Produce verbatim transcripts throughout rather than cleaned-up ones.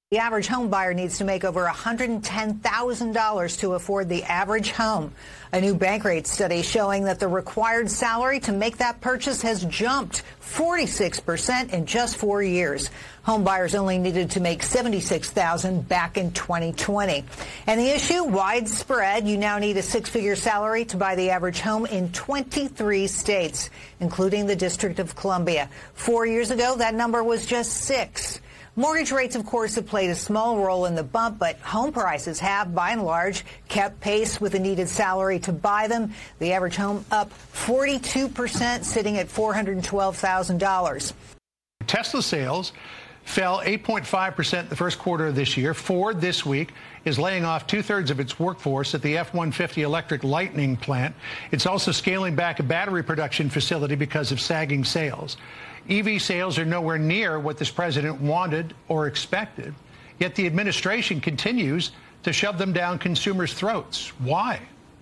The average home buyer needs to make over one hundred ten thousand dollars to afford the average home. A new Bankrate study showing that the required salary to make that purchase has jumped forty-six percent in just four years. Home buyers only needed to make seventy-six thousand dollars back in twenty twenty. And the issue, widespread. You now need a six-figure salary to buy the average home in twenty-three states, including the District of Columbia. Four years ago, that number was just six. Mortgage rates, of course, have played a small role in the bump, but home prices have, by and large, kept pace with the needed salary to buy them. The average home up forty-two percent, sitting at four hundred twelve thousand dollars. Tesla sales fell eight point five percent the first quarter of this year. Ford this week is laying off two-thirds of its workforce at the F one fifty electric Lightning plant. It's also scaling back a battery production facility because of sagging sales. E V sales are nowhere near what this president wanted or expected, yet the administration continues to shove them down consumers' throats. Why?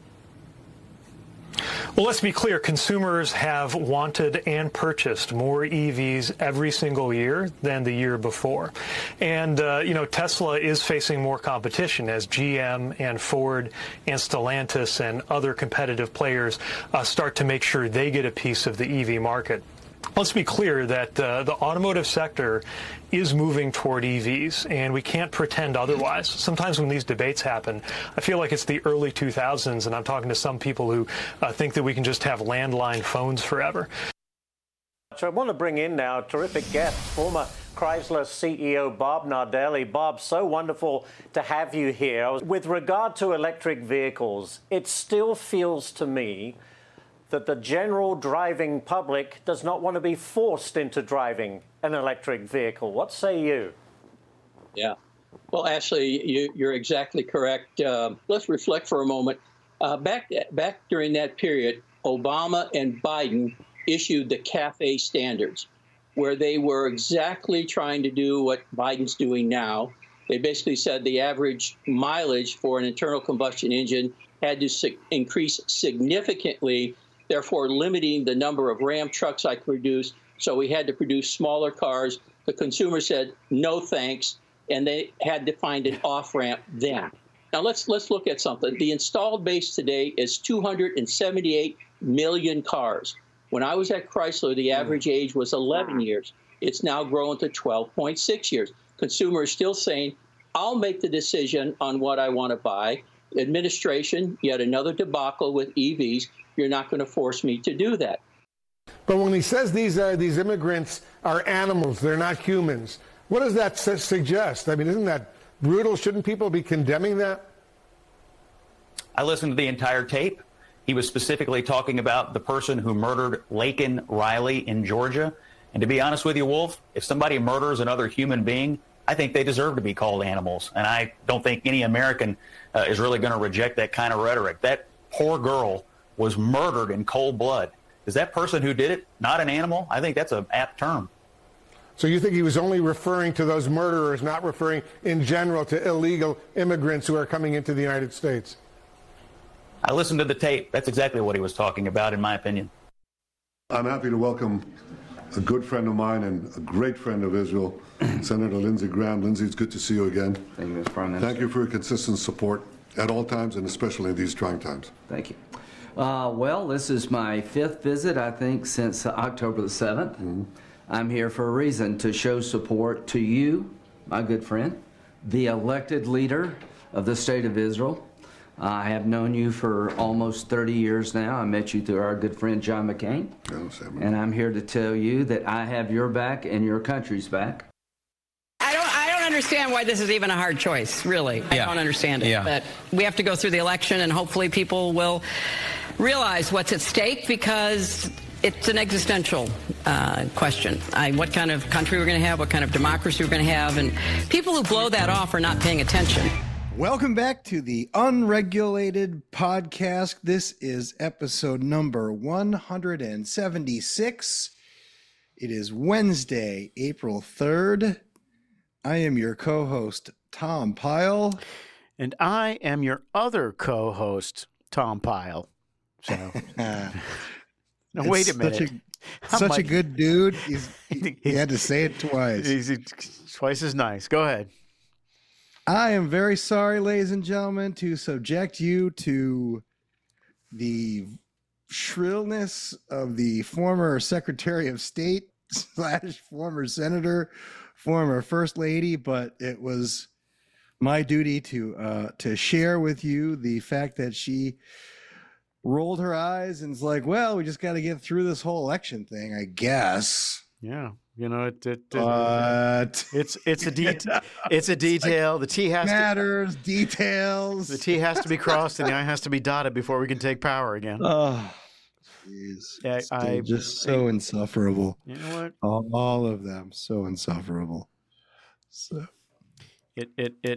Well, let's be clear. Consumers have wanted and purchased more E Vs every single year than the year before. And, uh, you know, Tesla is facing more competition as G M and Ford and Stellantis and other competitive players uh, start to make sure they get a piece of the E V market. Let's be clear that uh, the automotive sector is moving toward E Vs, and we can't pretend otherwise. Sometimes when these debates happen, I feel like it's the early two thousands, and I'm talking to some people who uh, think that we can just have landline phones forever. So I want to bring in now a terrific guest, former Chrysler C E O Bob Nardelli. Bob, so wonderful to have you here. With regard to electric vehicles, it still feels to me that the general driving public does not want to be forced into driving an electric vehicle. What say you? Yeah. Well, actually, you, you're exactly correct. Uh, let's reflect for a moment. Uh, back, back during that period, Obama and Biden issued the CAFE standards, where they were exactly trying to do what Biden's doing now. They basically said the average mileage for an internal combustion engine had to sig- increase significantly, therefore limiting the number of Ram trucks I could produce. So we had to produce smaller cars. The consumer said, no thanks, and they had to find an off-ramp then. Now let's let's look at something. The installed base today is two hundred seventy-eight million cars. When I was at Chrysler, the average age was eleven years. It's now grown to twelve point six years. Consumers still saying, I'll make the decision on what I want to buy. Administration, yet another debacle with E Vs. You're not going to force me to do that. But when he says these are these immigrants are animals, they're not humans, what does that su- suggest? I mean, isn't that brutal? Shouldn't people be condemning that? I listened to the entire tape. He was specifically talking about the person who murdered Laken Riley in Georgia. And to be honest with you, Wolf, if somebody murders another human being, I think they deserve to be called animals. And I don't think any American uh, is really going to reject that kind of rhetoric. That poor girl was murdered in cold blood. Is that person who did it not an animal? I think that's an apt term. So you think he was only referring to those murderers, not referring in general to illegal immigrants who are coming into the United States? I listened to the tape. That's exactly what he was talking about, in my opinion. I'm happy to welcome a good friend of mine and a great friend of Israel, Senator Lindsey Graham. Lindsey, it's good to see you again. Thank you, Mister Prime Minister. Thank you for your consistent support at all times and especially in these trying times. Thank you. Uh, well, this is my fifth visit, I think, since uh, October the seventh. Mm-hmm. I'm here for a reason, to show support to you, my good friend, the elected leader of the State of Israel. Uh, I have known you for almost thirty years now. I met you through our good friend John McCain. Yes, and I'm here to tell you that I have your back and your country's back. I don't, I don't understand why this is even a hard choice, really. I yeah. don't understand it. Yeah. But we have to go through the election, and hopefully people will realize what's at stake, because it's an existential uh, question. I, what kind of country we're going to have, what kind of democracy we're going to have, and people who blow that off are not paying attention. Welcome back to the Unregulated Podcast. This is episode number one hundred seventy-six. It is Wednesday, April third. I am your co-host, Tom Pyle. And I am your other co-host, Tom Pyle. So, no, wait a minute. Such a, such like, a good dude. He's, he, he had to say it twice. He's, he's twice as nice. Go ahead. I am very sorry, ladies and gentlemen, to subject you to the shrillness of the former Secretary of State slash former Senator, former First Lady, but it was my duty to uh, to share with you the fact that she rolled her eyes and was like, well, we just got to get through this whole election thing, I guess. Yeah. You know, it, it, it but it's it's a de- it's a detail. The T has matters, to, details. The T has to be crossed and the I has to be dotted before we can take power again. Oh, jeez. Yeah, I just so insufferable. You know what? All, all of them so insufferable. So it it it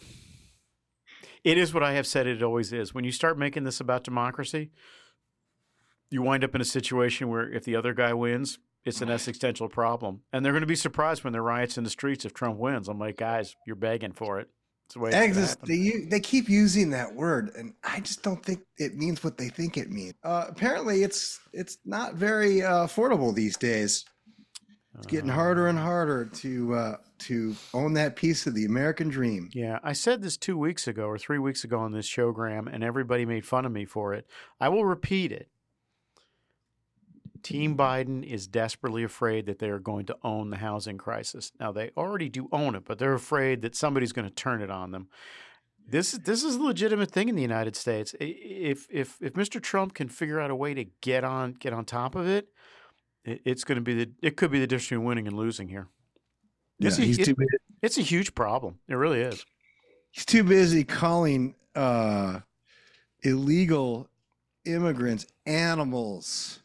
it is what I have said it always is. When you start making this about democracy, you wind up in a situation where if the other guy wins, it's an existential problem. And they're going to be surprised when there are riots in the streets if Trump wins. I'm like, guys, you're begging for it. It's the way it's Exist, they, they keep using that word, and I just don't think it means what they think it means. Uh, apparently, it's it's not very uh, affordable these days. It's getting harder and harder to uh, to own that piece of the American dream. Yeah, I said this two weeks ago or three weeks ago on this showgram, and everybody made fun of me for it. I will repeat it. Team Biden is desperately afraid that they are going to own the housing crisis. Now, they already do own it, but they're afraid that somebody's going to turn it on them. This, this is a legitimate thing in the United States. If, if, if Mister Trump can figure out a way to get on, get on top of it, it's going to be the, it could be the difference between winning and losing here. Yeah, it's a, he's it, too busy. It's a huge problem. It really is. He's too busy calling uh, illegal immigrants animals.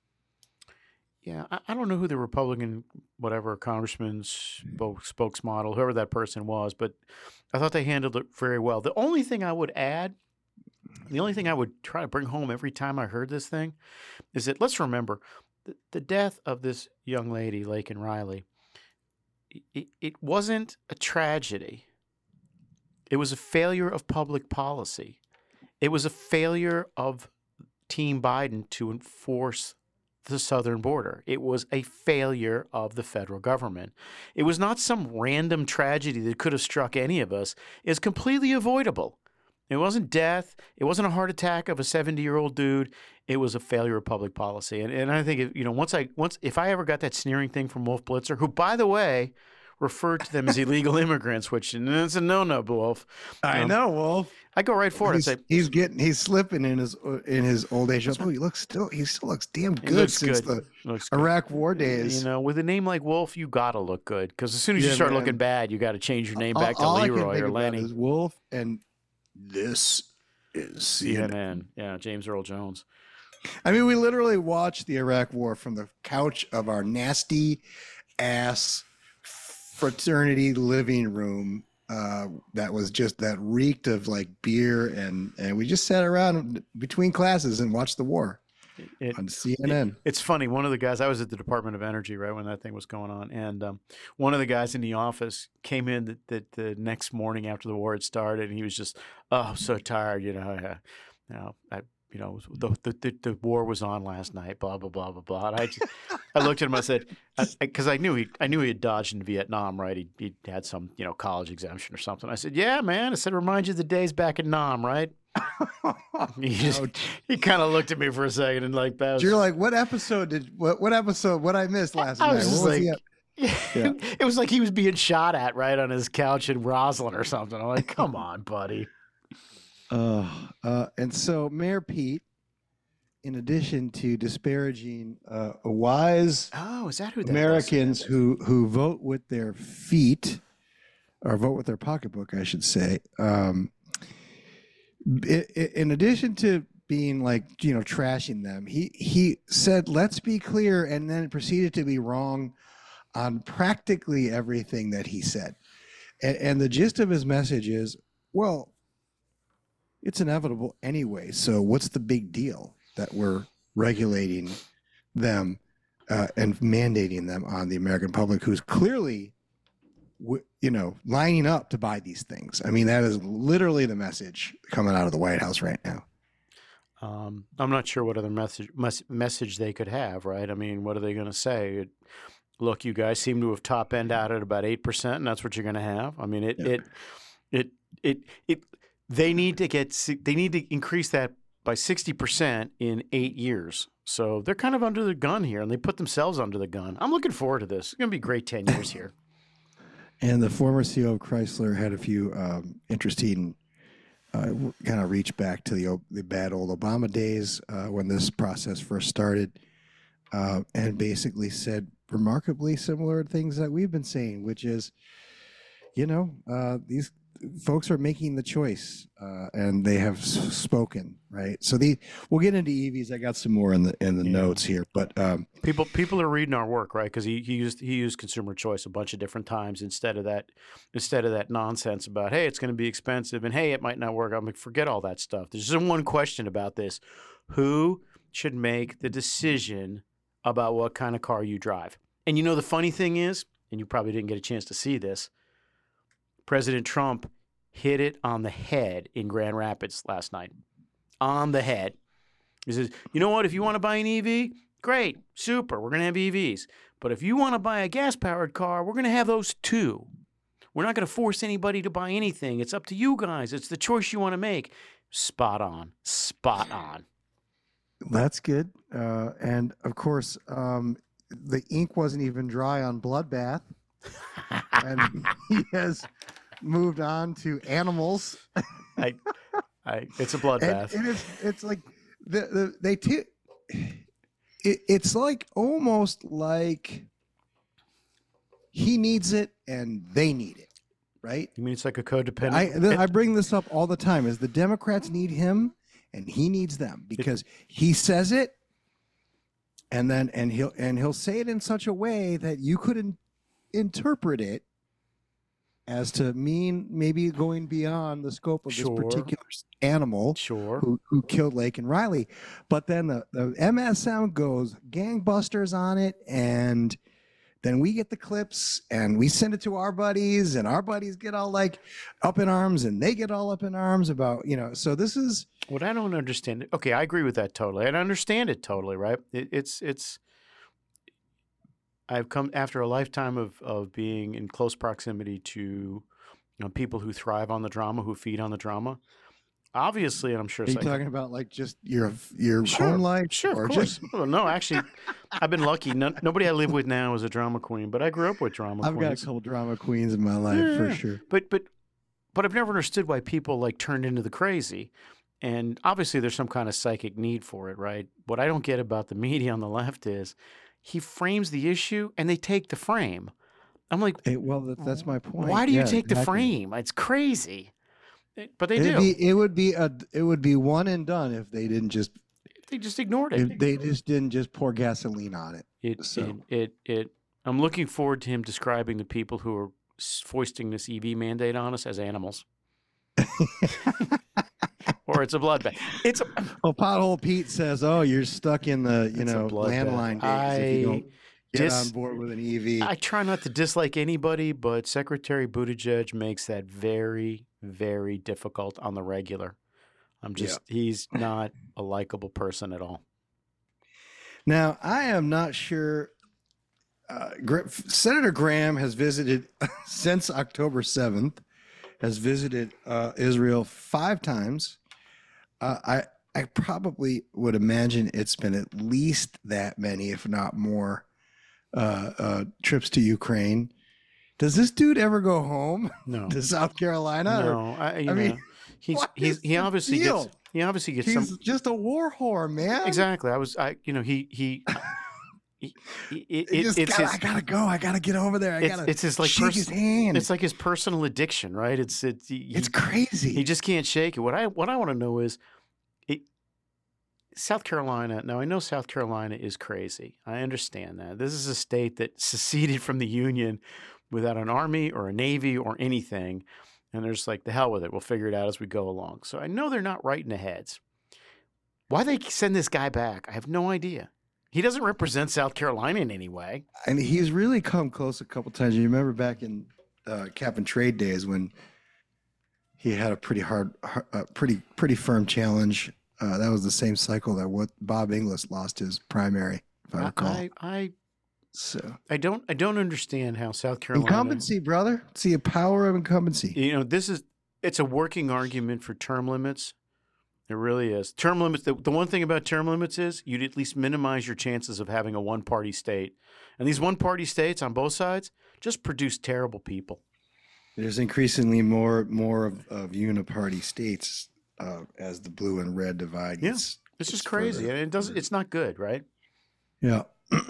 Yeah, I, I don't know who the Republican, whatever, congressman, spoke, spokesmodel, whoever that person was, but I thought they handled it very well. The only thing I would add, the only thing I would try to bring home every time I heard this thing is that let's remember the, the death of this young lady, Laken Riley, it, it wasn't a tragedy. It was a failure of public policy. It was a failure of Team Biden to enforce the southern border. It was a failure of the federal government. It was not some random tragedy that could have struck any of us. It's completely avoidable. It wasn't death. It wasn't a heart attack of a seventy-year-old dude. It was a failure of public policy. And and I think, if, you know, once I once if I ever got that sneering thing from Wolf Blitzer, who, by the way, referred to them as illegal immigrants, which and it's a no-no, Wolf. I um, know, Wolf. I go right for it. He's, and say, he's getting he's slipping in his in his old age. Oh, he looks still he still looks damn good looks since good. the Looks good. Iraq War days. You know, with a name like Wolf, you gotta look good because as soon as Yeah, you start man. looking bad, you got to change your name back all, all to I can Leroy think or about Lanny. is Wolf, and this is C C N N N. N. Yeah, James Earl Jones. I mean, we literally watched the Iraq War from the couch of our nasty ass fraternity living room. Uh, that was just that reeked of like beer, and and we just sat around between classes and watched the war It- on C N N. It- it's funny. One of the guys, I was at the Department of Energy right when that thing was going on, and um, one of the guys in the office came in the, the, the next morning after the war had started, and he was just, oh, so tired, you know, I, you know, I, you know, the, the the the war was on last night, blah blah blah blah blah. And I just, I looked at him, I said, because I, I knew he, I knew he had dodged in Vietnam, right? He he had some, you know, college exemption or something. I said, yeah, man. I said, remind you of the days back in Nam, right? he just, he kind of looked at me for a second and like that. Was, You're like, what episode did what what episode what I missed last I night? was just What was like, he at? Yeah. it was like he was being shot at right on his couch in Roslyn or something. I'm like, come on, buddy. Uh, uh, and so Mayor Pete, in addition to disparaging uh, wise Oh, is that who that Americans who who vote with their feet or vote with their pocketbook, I should say, um, i- i- in addition to being like, you know, trashing them, he he said, let's be clear, and then proceeded to be wrong on practically everything that he said. And, and the gist of his message is, well, it's inevitable anyway, so what's the big deal that we're regulating them uh, and mandating them on the American public, who's clearly, w- you know, lining up to buy these things? I mean, that is literally the message coming out of the White House right now. Um, I'm not sure what other message mes- message they could have, right? I mean, what are they going to say? It, look, you guys seem to have top end out at about eight percent, and that's what you're going to have. I mean, it, Yeah. it It it it. They need to get. They need to increase that by sixty percent in eight years. So they're kind of under the gun here, and they put themselves under the gun. I'm looking forward to this. It's going to be great ten years here. And the former C E O of Chrysler had a few um, interesting uh, kind of reach back to the the bad old Obama days uh, when this process first started, uh, and basically said remarkably similar things that we've been saying, which is, you know, uh, these folks are making the choice, uh, and they have s- spoken, right? So the we'll get into E Vs. I got some more in the in the yeah. notes here, but um, people people are reading our work, right? Because he, he used he used consumer choice a bunch of different times instead of that instead of that nonsense about, hey, it's going to be expensive and hey, it might not work. I'm like, forget all that stuff. There's just one question about this: who should make the decision about what kind of car you drive? And you know the funny thing is, and you probably didn't get a chance to see this, President Trump hit it on the head in Grand Rapids last night. On the head. He says, you know what? If you want to buy an E V, great, super, we're going to have E Vs. But if you want to buy a gas-powered car, we're going to have those too. We're not going to force anybody to buy anything. It's up to you guys. It's the choice you want to make. Spot on. Spot on. That's good. Uh, and, of course, um, the ink wasn't even dry on Bloodbath. And he has moved on to animals. I, I, it's a bloodbath. And, and it's, it's like the, the they t- it, it's like almost like he needs it and they need it, right? You mean it's like a codependent? I, th- I bring this up all the time. Is the Democrats need him and he needs them because he says it, and then and he'll and he'll say it in such a way that you couldn't interpret it as to mean maybe going beyond the scope of sure. this particular animal sure. who, who killed Laken Riley. But then the, the M S M goes gangbusters on it, and then we get the clips and we send it to our buddies, and our buddies get all like up in arms, and they get all up in arms about, you know, so this is what I don't understand. Okay, I agree with that totally. I understand it totally, right? It, it's, it's, I've come after a lifetime of, of being in close proximity to, you know, people who thrive on the drama, who feed on the drama. Obviously, and I'm sure. Are you like, talking about like just your your sure, home life? Sure, or of course. Just... Well, no, actually, I've been lucky. No, nobody I live with now is a drama queen, but I grew up with drama I've queens. got a couple drama queens in my life yeah, for sure. But but but I've never understood why people like turned into the crazy. And obviously, there's some kind of psychic need for it, right? What I don't get about the media on the left is he frames the issue and they take the frame. I'm like, hey, well, that, that's my point. Why do you yeah, take exactly. the frame? It's crazy. But they It'd do. Be, it would be a it would be one and done if they didn't just they just ignored it. If they just didn't just pour gasoline on it. It, so. it it it. I'm looking forward to him describing the people who are foisting this E V mandate on us as animals. Or it's a bloodbath. It's a well, Pothole Pete says, "Oh, you're stuck in the you know landline days I if you don't get dis- on board with an E V." I try not to dislike anybody, but Secretary Buttigieg makes that very, very difficult on the regular. I'm just yeah. he's not a likable person at all. Now, I am not sure. Uh, Senator Graham has visited since October seventh. Has visited uh, Israel five times. Uh, I I probably would imagine it's been at least that many, if not more, uh, uh, trips to Ukraine. Does this dude ever go home? No. To South Carolina? No, or, I, you I know, mean, he's he's he obviously deal? gets he obviously gets he's some. just a war whore, man. Exactly. I was I you know he he. It, it, it just it's gotta, his, I gotta go. I gotta get over there. I it's, gotta. It's his like shake pers- his hand. It's like his personal addiction, right? It's it's he, it's crazy. He just can't shake it. What I what I want to know is, it, South Carolina. Now I know South Carolina is crazy. I understand that. This is a state that seceded from the Union without an army or a navy or anything, and they're just like, the hell with it. We'll figure it out as we go along. So I know they're not right in the heads. Why they send this guy back? I have no idea. He doesn't represent South Carolina in any way. And he's really come close a couple times. You remember back in uh, cap and trade days when he had a pretty hard, hard uh, pretty pretty firm challenge. Uh, that was the same cycle that what Bob Inglis lost his primary, if I recall. I, I, so I don't I don't understand how South Carolina incumbency, brother. See a power of incumbency. You know, this is it's a working argument for term limits. It really is. Term limits, the, the one thing about term limits is you'd at least minimize your chances of having a one-party state. And these one-party states on both sides just produce terrible people. There's increasingly more more of, of uniparty states uh, as the blue and red divide gets. Yeah, it's just crazy. And it doesn't. It's not good, right? Yeah.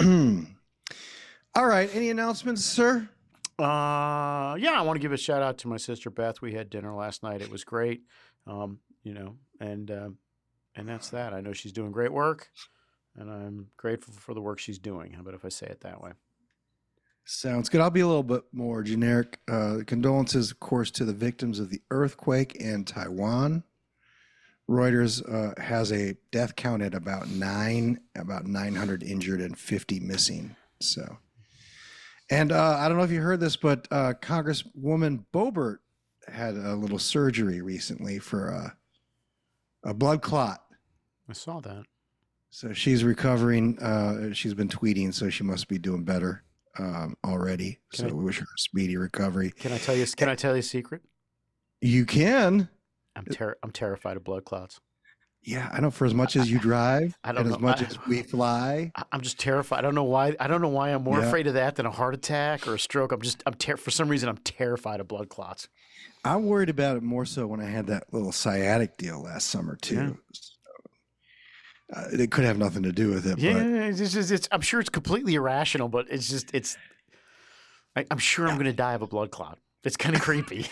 All right. Any announcements, sir? Uh, yeah, I want to give a shout out to my sister Beth. We had dinner last night. It was great. Um, you know, and uh, and that's that. I know she's doing great work, and I'm grateful for the work she's doing. How about if I say it that way? Sounds good. I'll be a little bit more generic. Uh, condolences, of course, to the victims of the earthquake in Taiwan. Reuters uh, has a death count at about nine, about nine hundred injured and fifty missing. So, and uh, I don't know if you heard this, but uh, Congresswoman Boebert had a little surgery recently for a, a blood clot. I saw that. So she's recovering. Uh, she's been tweeting, so she must be doing better um, already. Can so I, we wish her a speedy recovery. Can I tell you? Can I tell you a secret? You can. I'm ter- I'm terrified of blood clots. Yeah, I know. For as much as you drive, I don't and know. as much I, as we fly, I'm just terrified. I don't know why. I don't know why I'm more Yeah. afraid of that than a heart attack or a stroke. I'm just. I'm ter- for some reason I'm terrified of blood clots. I'm worried about it more so when I had that little sciatic deal last summer too. Yeah. So, uh, it could have nothing to do with it. Yeah, but it's just, it's, it's, I'm sure it's completely irrational, but it's just it's. I, I'm sure I'm going to die of a blood clot. It's kind of creepy.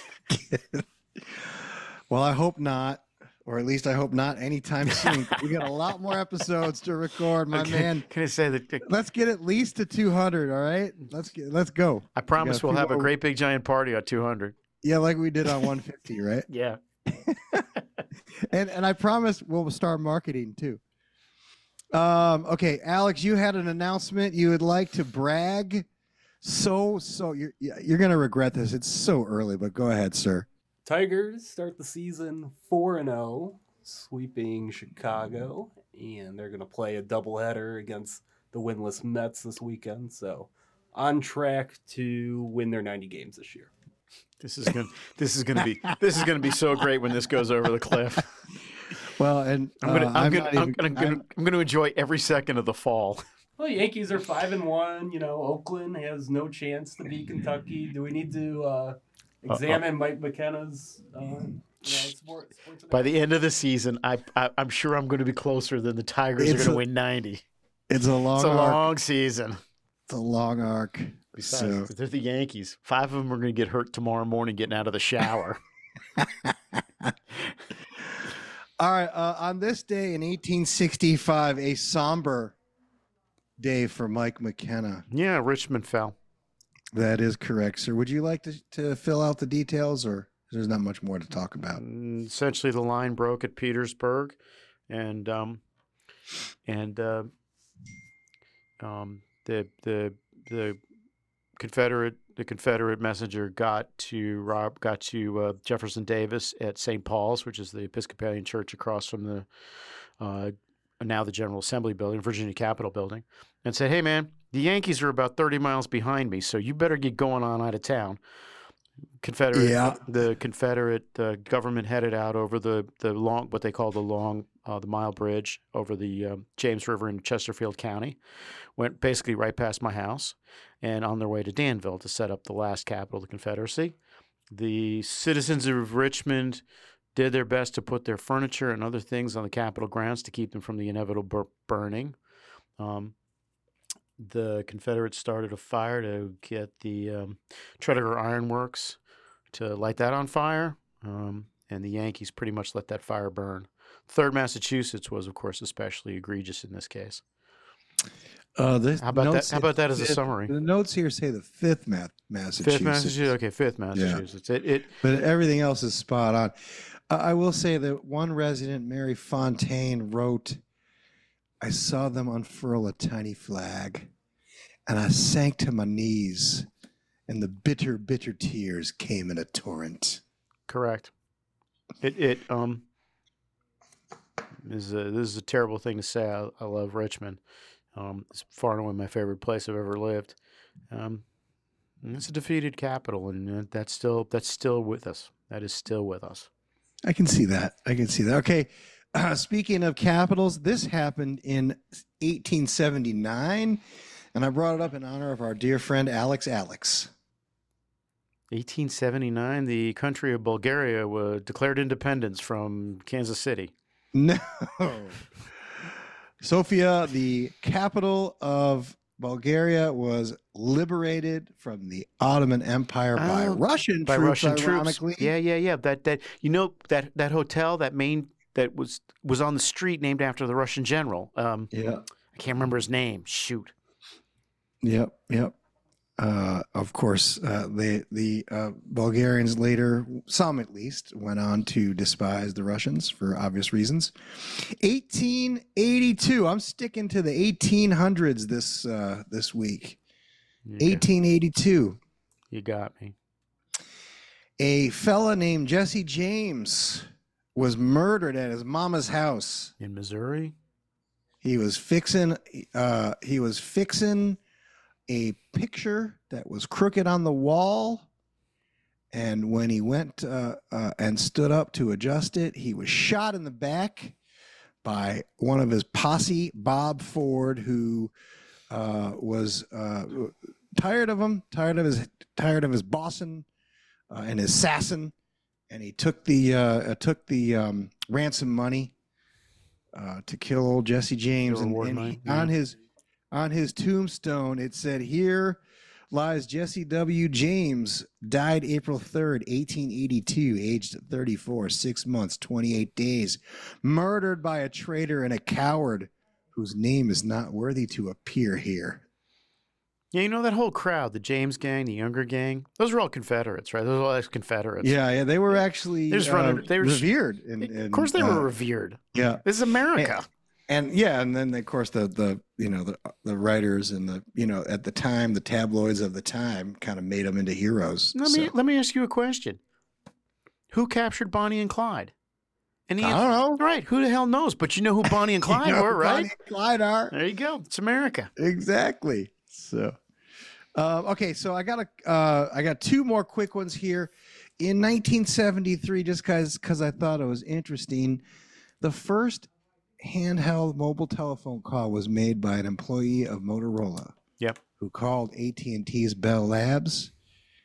Well, I hope not, or at least I hope not anytime soon. We got a lot more episodes to record, my Okay, man. Can I say that? Let's get at least to two hundred. All right, let's get let's go. I promise We got we'll a have few a more- great big giant party on two hundred. Yeah, like we did on one fifty, right? Yeah. and and I promise we'll start marketing too. Um, okay, Alex, you had an announcement you would like to brag. So so you're you're gonna regret this. It's so early, but go ahead, sir. Tigers start the season four and oh, sweeping Chicago, and they're going to play a doubleheader against the winless Mets this weekend. So, on track to win their ninety games this year. This is going. This is going to be. This is going to be so great when this goes over the cliff. Well, and I'm going to. uh, I'm I'm going. not I'm even- going. I'm, I'm going to enjoy every second of the fall. Well, the Yankees are five and one. You know, Oakland has no chance to beat Kentucky. Do we need to uh, examine Mike McKenna's? Uh, you know, sport, sports By the end of the season, I, I I'm sure I'm going to be closer than the Tigers It's are going to a- win ninety. It's a long It's a arc. long season. It's a long arc. Besides, So they're the Yankees. Five of them are going to get hurt tomorrow morning getting out of the shower. all right, uh, on this day in eighteen sixty-five, a somber day for Mike McKenna. Yeah, Richmond fell. That is correct, sir. Would you like to, to fill out the details, or there's not much more to talk about? Mm, Essentially, the line broke at Petersburg, and um, and uh, um, the the the Confederate the Confederate messenger got to Rob got to uh, Jefferson Davis at Saint Paul's, which is the Episcopalian church across from the uh, now the General Assembly building, Virginia Capitol building, and said, "Hey, man, the Yankees are about thirty miles behind me, so you better get going on out of town." Confederate, Yeah. the Confederate uh, government headed out over the, the long, what they call the long, uh, the mile bridge over the uh, James River in Chesterfield County, went basically right past my house, and on their way to Danville to set up the last capital of the Confederacy. The citizens of Richmond did their best to put their furniture and other things on the Capitol grounds to keep them from the inevitable bur- burning. Um, the Confederates started a fire to get the um, Tredegar Iron Works to light that on fire, um, and the Yankees pretty much let that fire burn. Third Massachusetts was, of course, especially egregious in this case. Uh, this How about that? notes How about that as a fifth- summary? The notes here say the fifth ma- Massachusetts. Fifth Massachusetts. Okay, fifth Massachusetts. It, it But everything else is spot on. Uh, I will say that one resident, Mary Fontaine, wrote, "I saw them unfurl a tiny flag, and I sank to my knees, and the bitter, bitter tears came in a torrent." correct. It it um is a, this is a terrible thing to say. I, I love Richmond. Um, it's far and away my favorite place I've ever lived. Um, and it's a defeated capital, and uh, that's still that's still with us. that is still with us. I can see that. I can see that. Okay. Uh, speaking of capitals, this happened in eighteen seventy-nine, and I brought it up in honor of our dear friend Alex Alex. eighteen seventy-nine, the country of Bulgaria was declared independence from Kansas City. No. Sofia, the capital of Bulgaria, was liberated from the Ottoman Empire by Oh, Russian by troops, Russian ironically. troops. Yeah, yeah, yeah. That that you know that that hotel, that main that was was on the street named after the Russian general. Um, yeah, I can't remember his name. Shoot. Yep, yep. Uh, of course, uh, the the uh, Bulgarians later, some at least, went on to despise the Russians for obvious reasons. eighteen eighty-two. I'm sticking to the eighteen hundreds this uh, this week. Okay. eighteen eighty-two. You got me. A fella named Jesse James was murdered at his mama's house in Missouri. He was fixing. Uh, he was fixing a picture that was crooked on the wall, and when he went uh, uh, and stood up to adjust it, he was shot in the back by one of his posse, Bob Ford, who uh, was uh, tired of him, tired of his, tired of his bossing uh, and his sassing, and he took the uh, took the um, ransom money uh, to kill old Jesse James, and, and he, on his on his tombstone it said, "Here lies Jesse W. James, died April third, eighteen eighty-two, aged thirty-four, six months, twenty-eight days, murdered by a traitor and a coward whose name is not worthy to appear here." Yeah, you know that whole crowd, the James gang, the Younger gang, those were all Confederates, right? Those were all ex-Confederates. Yeah, yeah, they were actually They just uh, running, they were revered. In, in, of course they were uh, revered. Yeah. This is America. And, and yeah, and then of course the the you know the the writers and the you know at the time the tabloids of the time kind of made them into heroes. Let me let me ask you a question. Who captured Bonnie and Clyde? And the I don't know. Right, who the hell knows? But you know who Bonnie and Clyde You know were, who right? Bonnie and Clyde are. There you go. It's America. Exactly. So, uh, okay, so I got a, uh, I got two more quick ones here. In nineteen seventy-three, just because because I thought it was interesting, the first handheld mobile telephone call was made by an employee of Motorola. Yep. Who called A T and T's Bell Labs.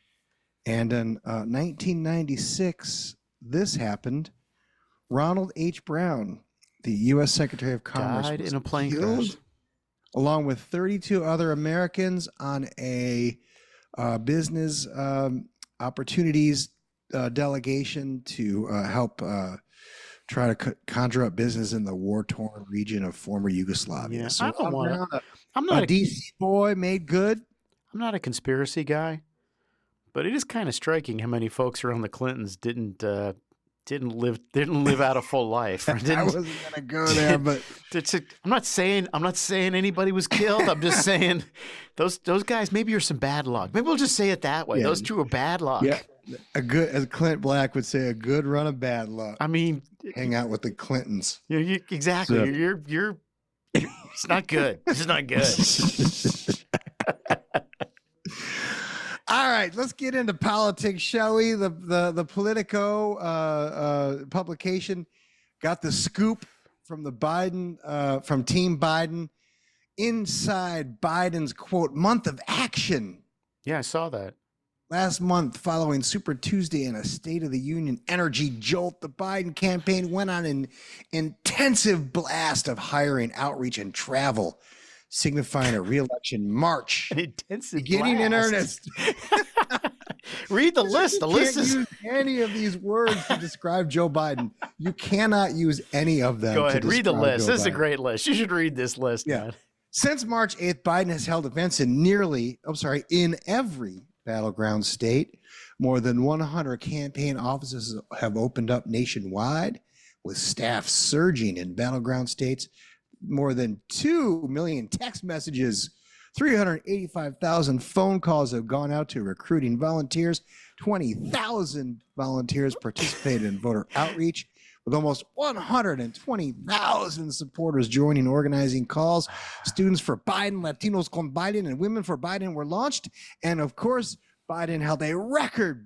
And in uh, nineteen ninety-six, this happened. Ronald H. Brown, the U S Secretary of Commerce, Died was in a plane killed, crash. along with thirty-two other Americans, on a uh, business um, opportunities uh, delegation to uh, help uh, try to co- conjure up business in the war-torn region of former Yugoslavia. Yeah, so I don't wanna- Brown, a, I'm not a a- D C boy made good. I'm not a conspiracy guy, but it is kind of striking how many folks around the Clintons didn't uh, didn't live didn't live out a full life. Or didn't, I wasn't gonna go there, but it's a, I'm not saying I'm not saying anybody was killed. I'm just saying those those guys maybe are some bad luck. Maybe we'll just say it that way. Yeah. Those two are bad luck. yeah, a good, as Clint Black would say, a good run of bad luck. I mean, hang out with the Clintons. you, you, exactly. So- You're you're. It's not good. This is not good. All right, let's get into politics, shall we? The the the Politico uh, uh, publication got the scoop from the Biden uh, from Team Biden inside Biden's quote month of action. Yeah, I saw that. Last month, following Super Tuesday and a State of the Union energy jolt, the Biden campaign went on an intensive blast of hiring, outreach, and travel, signifying a re-election march. An intensive beginning in blast. earnest. Read the list. The You list can't is. use any of these words to describe Joe Biden. You cannot use any of them. Go to ahead. Read the describe list. Joe This is a Biden. great list. You should read this list. Yeah. Man. Since March eighth, Biden has held events in nearly, I'm sorry, in every battleground state. More than one hundred campaign offices have opened up nationwide, with staff surging in battleground states. More than two million text messages, three hundred eighty-five thousand phone calls have gone out to recruiting volunteers. twenty thousand volunteers participated in voter outreach, with almost one hundred twenty thousand supporters joining organizing calls. Students for Biden, Latinos con Biden, and Women for Biden were launched. And of course, Biden held a record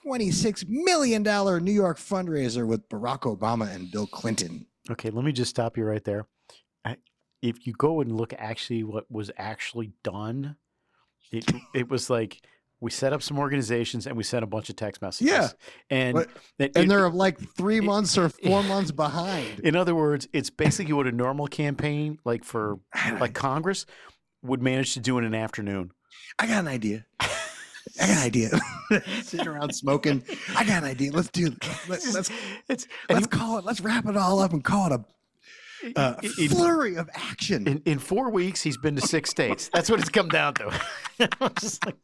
twenty-six million dollars New York fundraiser with Barack Obama and Bill Clinton. Okay, let me just stop you right there. I, if you go and look actually what was actually done, it it was like we set up some organizations and we sent a bunch of text messages. Yeah. And but, it, and it, they're like three it, months or four it, months behind. In other words, it's basically what a normal campaign, like for like Congress, would manage to do in an afternoon. I got an idea. I got an idea. Sitting around smoking. I got an idea. Let's do it. Let's let's, it's, let's call it. Let's wrap it all up and call it a uh, in, flurry of action. In, in four weeks, he's been to six states. That's what it's come down to. like,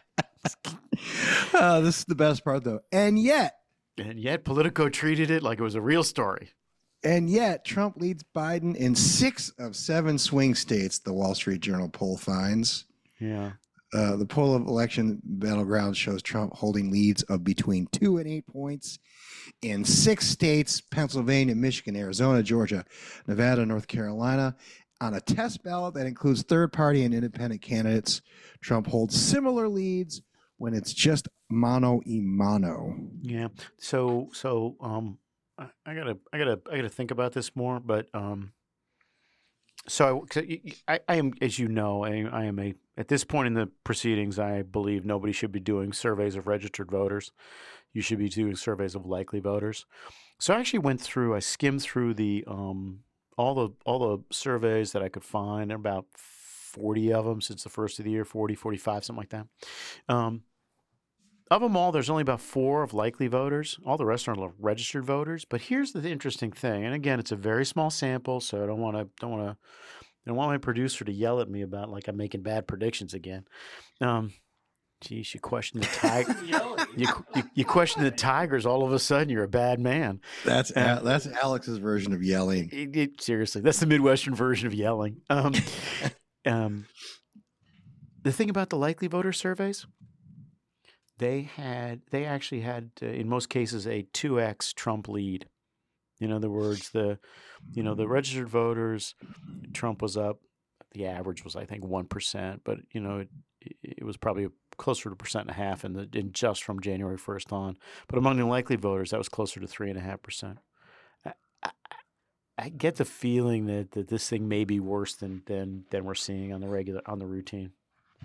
uh, this is the best part, though. And yet, and yet, Politico treated it like it was a real story. And yet, Trump leads Biden in six of seven swing states. The Wall Street Journal poll finds. Yeah. Uh, the poll of election battlegrounds shows Trump holding leads of between two and eight points in six states: Pennsylvania, Michigan, Arizona, Georgia, Nevada, North Carolina. On a test ballot that includes third-party and independent candidates, Trump holds similar leads when it's just mano y mano. Yeah. So, so um, I, I gotta, I gotta, I gotta think about this more. But um, so I, I, I am, as you know, I, I am a at this point in the proceedings, I believe nobody should be doing surveys of registered voters. You should be doing surveys of likely voters. So I actually went through, I skimmed through the um. all the all the surveys that I could find. There are about forty of them since the first of the year, forty, forty-five, something like that. Um, of them all, there's only about four of likely voters. All the rest are registered voters. But here's the interesting thing, and again, it's a very small sample, so I don't want to don't want to I don't want my producer to yell at me about like I'm making bad predictions again. Um, Geez, you question the tiger. you, you you question the Tigers. All of a sudden, you're a bad man. That's uh, that's Alex's version of yelling. It, it, seriously, that's the Midwestern version of yelling. Um, um, the thing about the likely voter surveys, they had they actually had uh, in most cases a two x Trump lead. In other words, the you know the registered voters, Trump was up. The average was I think one percent, but you know it, it was probably closer to a percent and a half in the in just from January first on. But among the likely voters, that was closer to three and a half percent. I, I, I get the feeling that, that this thing may be worse than than than we're seeing on the regular on the routine.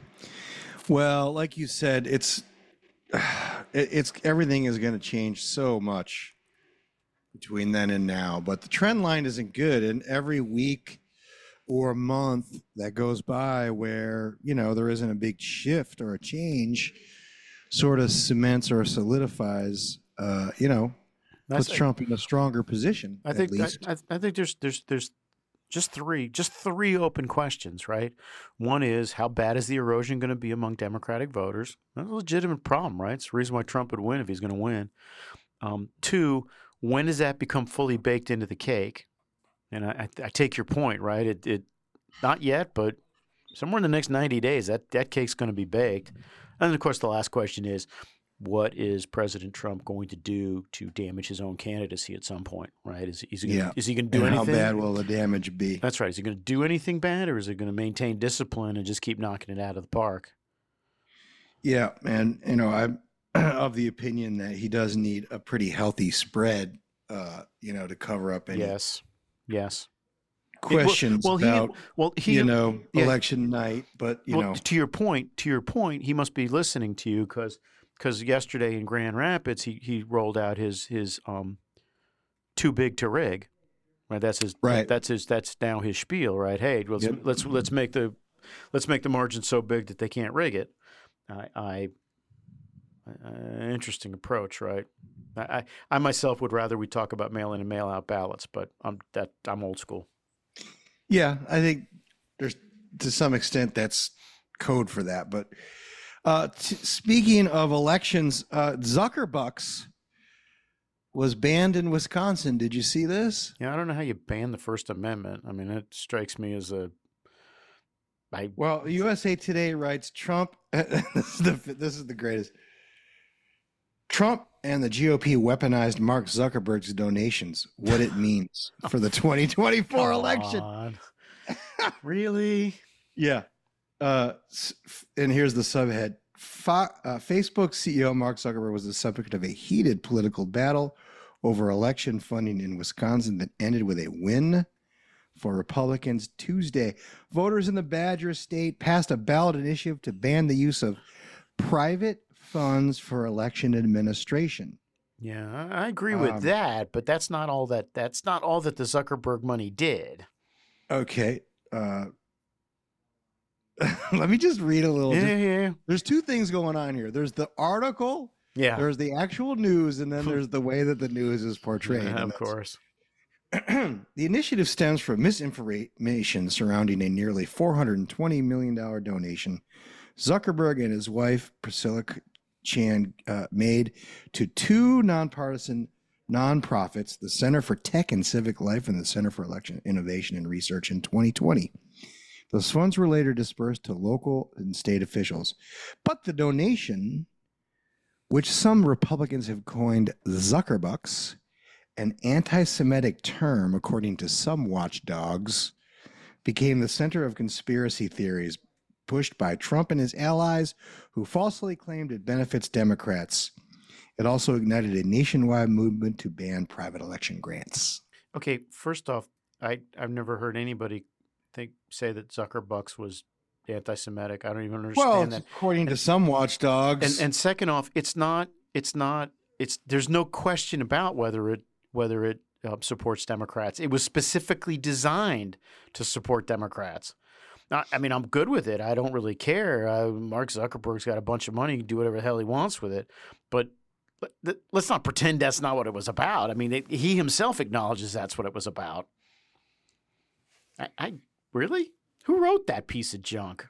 Well, like you said, it's it, it's everything is going to change so much between then and now. But the trend line isn't good, and every week or a month that goes by where, you know, there isn't a big shift or a change sort of cements or solidifies, uh, you know, puts Trump in a stronger position. I think, at least. I, I think there's, there's, there's just three, just three open questions, right? One is, how bad is the erosion going to be among Democratic voters? That's a legitimate problem, right? It's the reason why Trump would win if he's going to win. Um, two, when does that become fully baked into the cake? And I, I take your point, right? It, it, not yet, but somewhere in the next ninety days, that, that cake's going to be baked. And then, of course, the last question is, what is President Trump going to do to damage his own candidacy at some point, right? Is, is he gonna, yeah. is he going to do and anything? How bad will the damage be? That's right. Is he going to do anything bad, or is he going to maintain discipline and just keep knocking it out of the park? Yeah, and, you know, I'm of the opinion that he does need a pretty healthy spread, uh, you know, to cover up any yes. Yes. questions well, well, about, he, well, he, you know, yeah. election night. But, you well, know, to your point, to your point, he must be listening to you because because yesterday in Grand Rapids, he, he rolled out his his um too big to rig. Right. That's his. Right. That's his. That's now his spiel. Right. Hey, let's Yep. let's let's make the let's make the margin so big that they can't rig it. I. I uh, interesting approach, right? I, I myself would rather we talk about mail-in and mail-out ballots, but I'm that I'm old school. Yeah, I think there's to some extent that's code for that. But uh, t- speaking of elections, uh, Zuckerbucks was banned in Wisconsin. Did you see this? Yeah, I don't know how you ban the First Amendment. I mean, it strikes me as a. I, well, U S A Today writes Trump. this is the this is the greatest. Trump and the G O P weaponized Mark Zuckerberg's donations. What it means for the twenty twenty-four election. Really? Yeah. Uh, and here's the subhead. Fa- uh, Facebook C E O Mark Zuckerberg was the subject of a heated political battle over election funding in Wisconsin that ended with a win for Republicans Tuesday. Voters in the Badger State passed a ballot initiative to ban the use of private funds for election administration. Yeah, I agree with Um, that, but that's not all that that's not all that the Zuckerberg money did. Okay. Uh, let me just read a little. Yeah, just- yeah. There's two things going on here. There's the article, Yeah. there's the actual news, and then there's the way that the news is portrayed. Yeah, And of course. the initiative stems from misinformation surrounding a nearly four hundred twenty million dollars donation Zuckerberg and his wife, Priscilla Chan, uh, made to two nonpartisan nonprofits, the Center for Tech and Civic Life and the Center for Election Innovation and Research in twenty twenty. Those funds were later dispersed to local and state officials. But the donation, which some Republicans have coined Zuckerbucks, an anti-Semitic term, according to some watchdogs, became the center of conspiracy theories pushed by Trump and his allies, who falsely claimed it benefits Democrats. It also ignited a nationwide movement to ban private election grants. Okay, first off, I I've never heard anybody think say that Zuckerbucks was anti-Semitic. I don't even understand Well, that. according to some watchdogs. And and second off, it's not it's not it's there's no question about whether it whether it uh, supports Democrats. It was specifically designed to support Democrats. Now, I mean, I'm good with it. I don't really care. Uh, Mark Zuckerberg's got a bunch of money. He can do whatever the hell he wants with it. But let- let- let's not pretend that's not what it was about. I mean, it, he himself acknowledges that's what it was about. I, I really? Who wrote that piece of junk?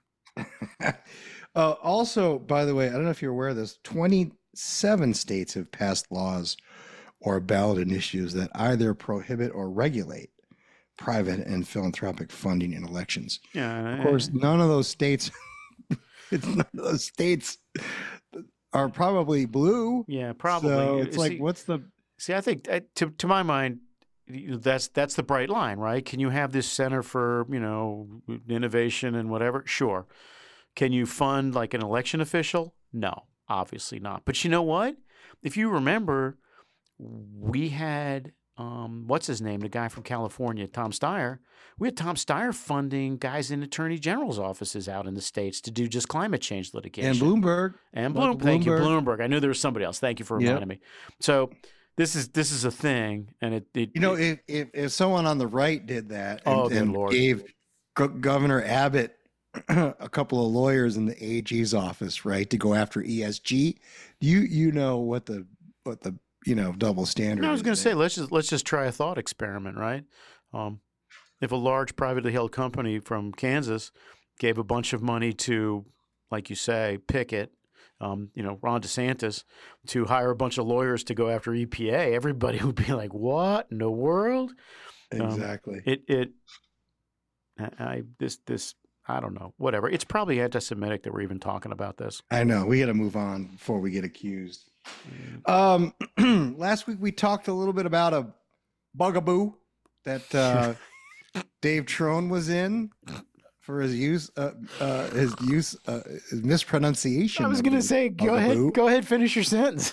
Uh, also, by the way, I don't know if you're aware of this, twenty-seven states have passed laws or ballot initiatives that either prohibit or regulate private and philanthropic funding in elections. Yeah, Of course, none of those states, it's none of those states are probably blue. Yeah, probably. So You it's like, see- what's the See, I think uh, to to my mind, you know, that's that's the bright line, right? Can you have this center for you know innovation and whatever? Sure. Can you fund like an election official? No, obviously not. But you know what? If you remember, we had um, what's his name, the guy from California, Tom Steyer. We had Tom Steyer funding guys in attorney general's offices out in the states to do just climate change litigation. and Bloomberg And Michael Bloom, thank you, Bloomberg. Bloomberg. I knew there was somebody else. Thank you for Yep. reminding me. So this is this is a thing, and it, it You know, it- if, if if someone on the right did that and, Oh, good and Lord. gave Go- Governor Abbott a couple of lawyers in the A G's office, right, to go after E S G, you you know what the what the you know double standard. No, I was is going to there. say let's just let's just try a thought experiment, right? Um, if a large privately held company from Kansas gave a bunch of money to, like you say, Pickett, um, you know, Ron DeSantis, to hire a bunch of lawyers to go after E P A, everybody would be like, "What in the world?" Um, Exactly. it it I, I this this I don't know. Whatever. It's probably anti-Semitic that we're even talking about this. I know. We got to move on before we get accused. Mm. Um, last week we talked a little bit about a bugaboo that uh, Dave Trone was in for his use, uh, uh, his use, uh, his mispronunciation. I was of going to the say, go bugaboo. ahead, go ahead, finish your sentence.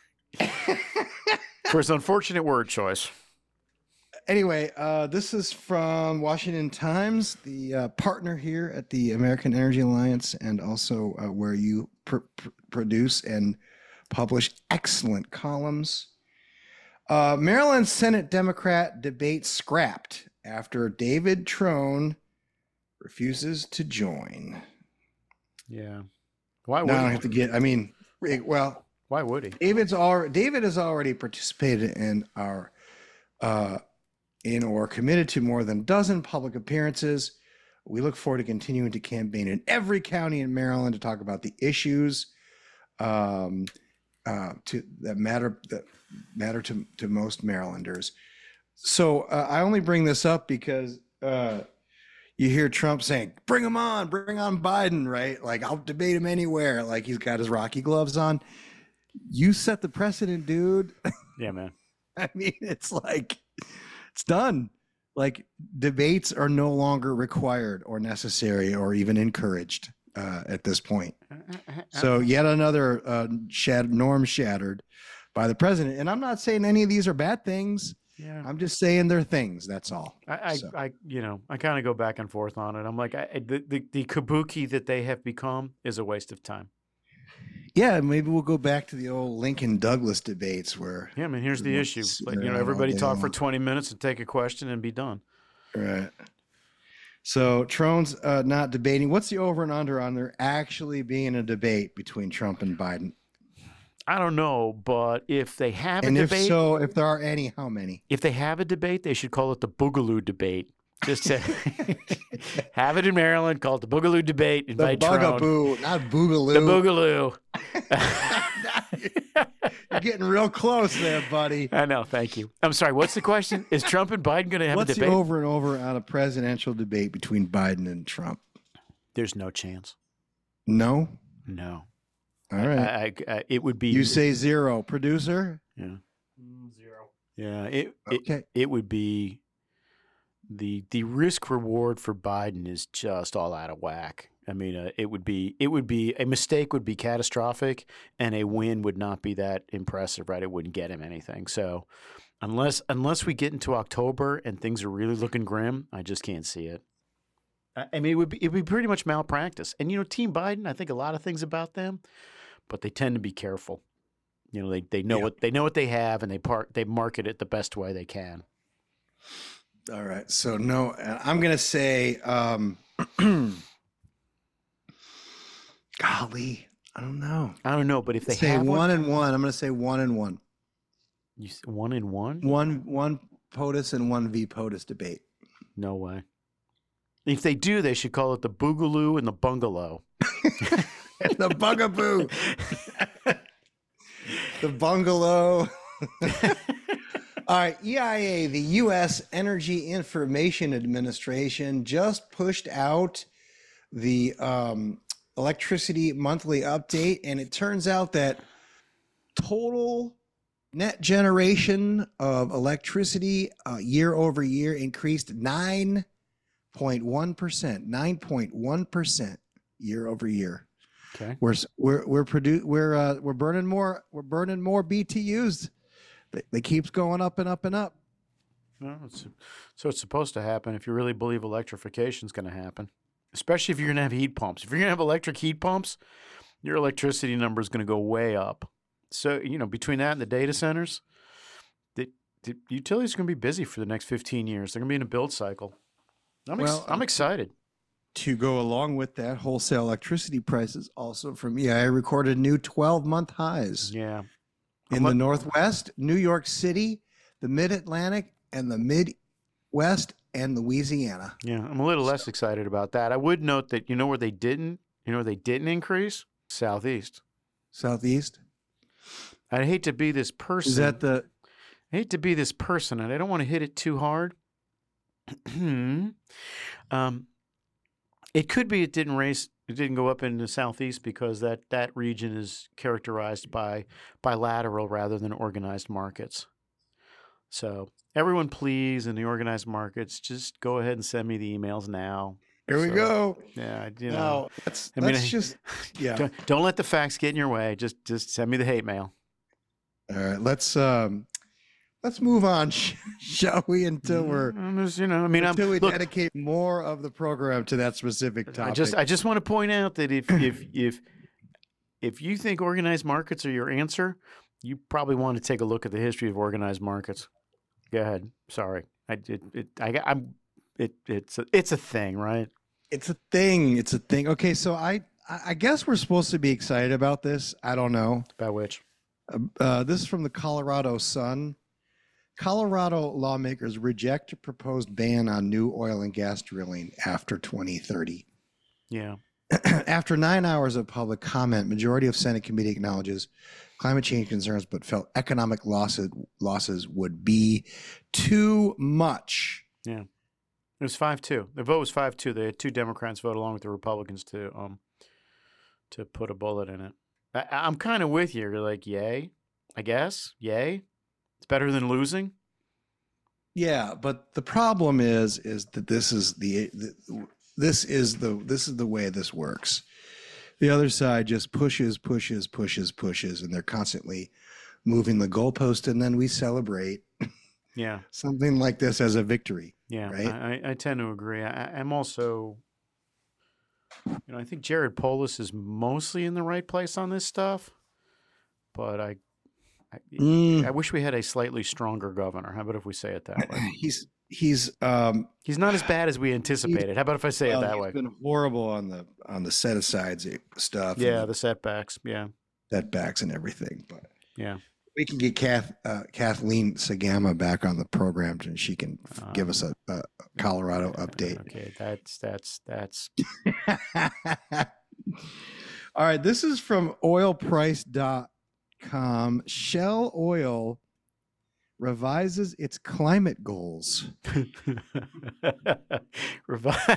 For his unfortunate word choice. Anyway, uh, this is from Washington Times, the uh, partner here at the American Energy Alliance, and also uh, where you pr- pr- produce and publish excellent columns. Uh, Maryland Senate Democrat debate scrapped after David Trone refuses to join. Yeah. Why would Now I he? don't have to get. I mean, eh, well, Why would he? David's already David has already participated in our uh, in or committed to more than a dozen public appearances. We look forward to continuing to campaign in every county in Maryland to talk about the issues um, uh, to that matter that matter to to most Marylanders. So uh, I only bring this up because uh, you hear Trump saying, "Bring him on, bring on Biden," right? Like, I'll debate him anywhere. Like, he's got his Rocky gloves on. You set the precedent, dude. Yeah, man. I mean, it's like, it's done. Like, debates are no longer required or necessary or even encouraged. uh, at this point. So yet another uh, shat- norm shattered by the president. And I'm not saying any of these are bad things. Yeah. I'm just saying they're things. That's all. I, I, So. I you know, I kind of go back and forth on it. I'm like, I, the, the the kabuki that they have become is a waste of time. Yeah, maybe we'll go back to the old Lincoln Douglas debates where. Yeah, I mean, here's the issue. Like, you know, everybody talk for twenty minutes and take a question and be done. Right. So Trone's uh, not debating. What's the over and under on there actually being a debate between Trump and Biden? I don't know, but if they have a and debate, if so, if there are any, how many? If they have a debate, they should call it the Boogaloo debate. Just to have it in Maryland, call it the Boogaloo debate. Invite the Bugaboo, Trone. not Boogaloo. The Boogaloo. You're getting real close there, buddy. I know. Thank you. I'm sorry. What's the question? Is Trump and Biden going to have What's a debate? What's the over and over on a presidential debate between Biden and Trump? There's no chance. No? No. All right. I, I, I, it would be. You say zero. Producer? Yeah. Mm, zero. Yeah. It, okay. It, it would be. The the risk reward for Biden is just all out of whack. I mean, uh, it would be it would be a mistake would be catastrophic, and a win would not be that impressive, right? It wouldn't get him anything. So, unless unless we get into October and things are really looking grim, I just can't see it. I mean, it would be it would be pretty much malpractice. And you know, Team Biden, I think a lot of things about them, but they tend to be careful. You know, they they know yeah. what they know what they have, and they part they market it the best way they can. All right. So no, I'm going to say, um, golly, I don't know. I don't know, but if they say have one, one and one, I'm going to say one and one. You one and one? One, one POTUS and one V POTUS debate. No way. If they do, they should call it the Boogaloo and the Bungalow. The Bugaboo. The Bungalow. All right, E I A, the U S Energy Information Administration, just pushed out the um, electricity monthly update, and it turns out that total net generation of electricity uh, year over year increased nine point one percent, nine point one percent year over year. Okay, we're we're we're produ- we're uh, we're burning more we're burning more B T Us. They keeps going up and up and up. No, it's, so it's supposed to happen if you really believe electrification is going to happen, especially if you're going to have heat pumps. If you're going to have electric heat pumps, your electricity number is going to go way up. So, you know, between that and the data centers, the, the utilities are going to be busy for the next fifteen years. They're going to be in a build cycle. I'm, ex- well, I'm excited. To go along with that, wholesale electricity prices also from E I A recorded new twelve-month highs. Yeah. In the Northwest, New York City, the Mid-Atlantic, and the Midwest, and Louisiana. Yeah, I'm a little less excited about that. I would note that, you know where they didn't, you know where they didn't increase? Southeast. Southeast? I hate to be this person. Is that the... I hate to be this person, and I don't want to hit it too hard. um, it could be it didn't raise... It didn't go up in the Southeast because that, that region is characterized by bilateral rather than organized markets. So everyone, please, in the organized markets, just go ahead and send me the emails now. Here we so, go. Yeah, you know. No, let's, I mean, let's I, just, yeah. Don't, don't let the facts get in your way. Just just send me the hate mail. All right, let's um, let's move on, shall we? Until we're, just, you know, I mean, until I'm, we look, dedicate more of the program to that specific topic. I just I just want to point out that if if if if you think organized markets are your answer, you probably want to take a look at the history of organized markets. Go ahead. Sorry, I it, it I I'm it it's a, it's a thing, right? It's a thing. It's a thing. Okay, so I I guess we're supposed to be excited about this. I don't know about which. Uh, uh, this is from the Colorado Sun. Colorado lawmakers reject a proposed ban on new oil and gas drilling after twenty thirty. Yeah. After nine hours of public comment, majority of Senate committee acknowledges climate change concerns, but felt economic losses losses would be too much. Yeah. It was five two. The vote was five two. They had two Democrats vote along with the Republicans to um to put a bullet in it. I, I'm kind of with you. You're like, yay, I guess. Yay. It's better than losing. Yeah, but the problem is is that this is the, the this is the this is the way this works. The other side just pushes, pushes, pushes, pushes, and they're constantly moving the goalpost, and then we celebrate yeah. something like this as a victory. Yeah, right? I, I tend to agree. I, I'm also, you know, I think Jared Polis is mostly in the right place on this stuff, but I, I, Mm. I wish we had a slightly stronger governor. How about if we say it that way? He's he's um, he's not as bad as we anticipated. How about if I say well, it that he's way? been horrible on the on the set asides stuff. and Yeah, the the setbacks. Yeah, setbacks and everything. But yeah. we can get Kath, uh, Kathleen Sagama back on the program, and she can f- Um, give us a, a Colorado update. Okay, that's that's that's. All right, this is from oil price dot com. Shell Oil revises its climate goals. Revi-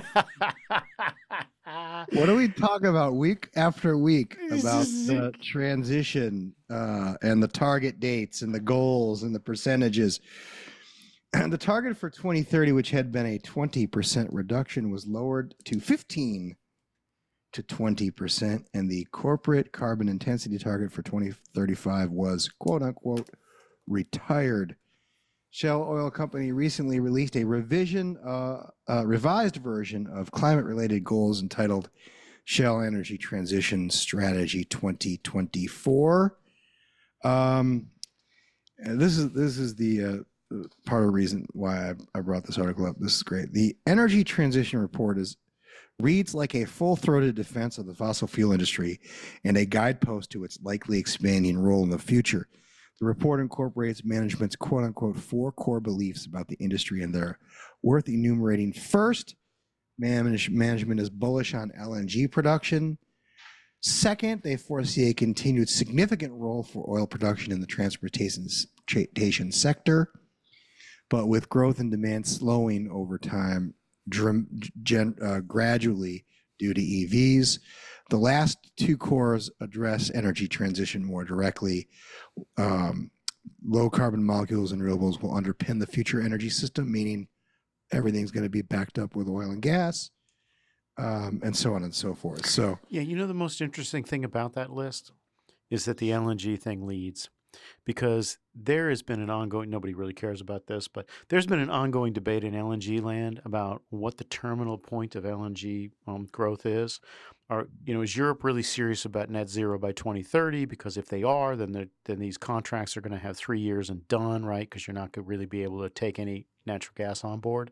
What do we talk about week after week about the transition uh, and the target dates and the goals and the percentages? And the target for twenty thirty, which had been a twenty percent reduction, was lowered to fifteen to twenty percent. And the corporate carbon intensity target for twenty thirty-five was, quote unquote, retired. Shell Oil Company recently released a revision, uh, uh, revised version of climate-related goals entitled Shell Energy Transition Strategy twenty twenty-four. Um, and this is this is the uh, part of the reason why I, I brought this article up. This is great. The Energy Transition Report is reads like a full-throated defense of the fossil fuel industry and a guidepost to its likely expanding role in the future. The report incorporates management's quote-unquote four core beliefs about the industry, and they're worth enumerating. First, manage, management is bullish on L N G production. Second, they foresee a continued significant role for oil production in the transportation transportation sector, but with growth and demand slowing over time, drum, gen, uh, gradually due to E Vs. The last two cores address energy transition more directly. Um, low carbon molecules and renewables will underpin the future energy system, meaning everything's going to be backed up with oil and gas, um, and so on and so forth. So, yeah, you know, the most interesting thing about that list is that the L N G thing leads, because there has been an ongoing, nobody really cares about this, but there's been an ongoing debate in L N G land about what the terminal point of L N G um, growth is. Are, you know, is Europe really serious about net zero by twenty thirty? Because if they are, then then these contracts are going to have three years and done, right? Because you're not going to really be able to take any natural gas on board.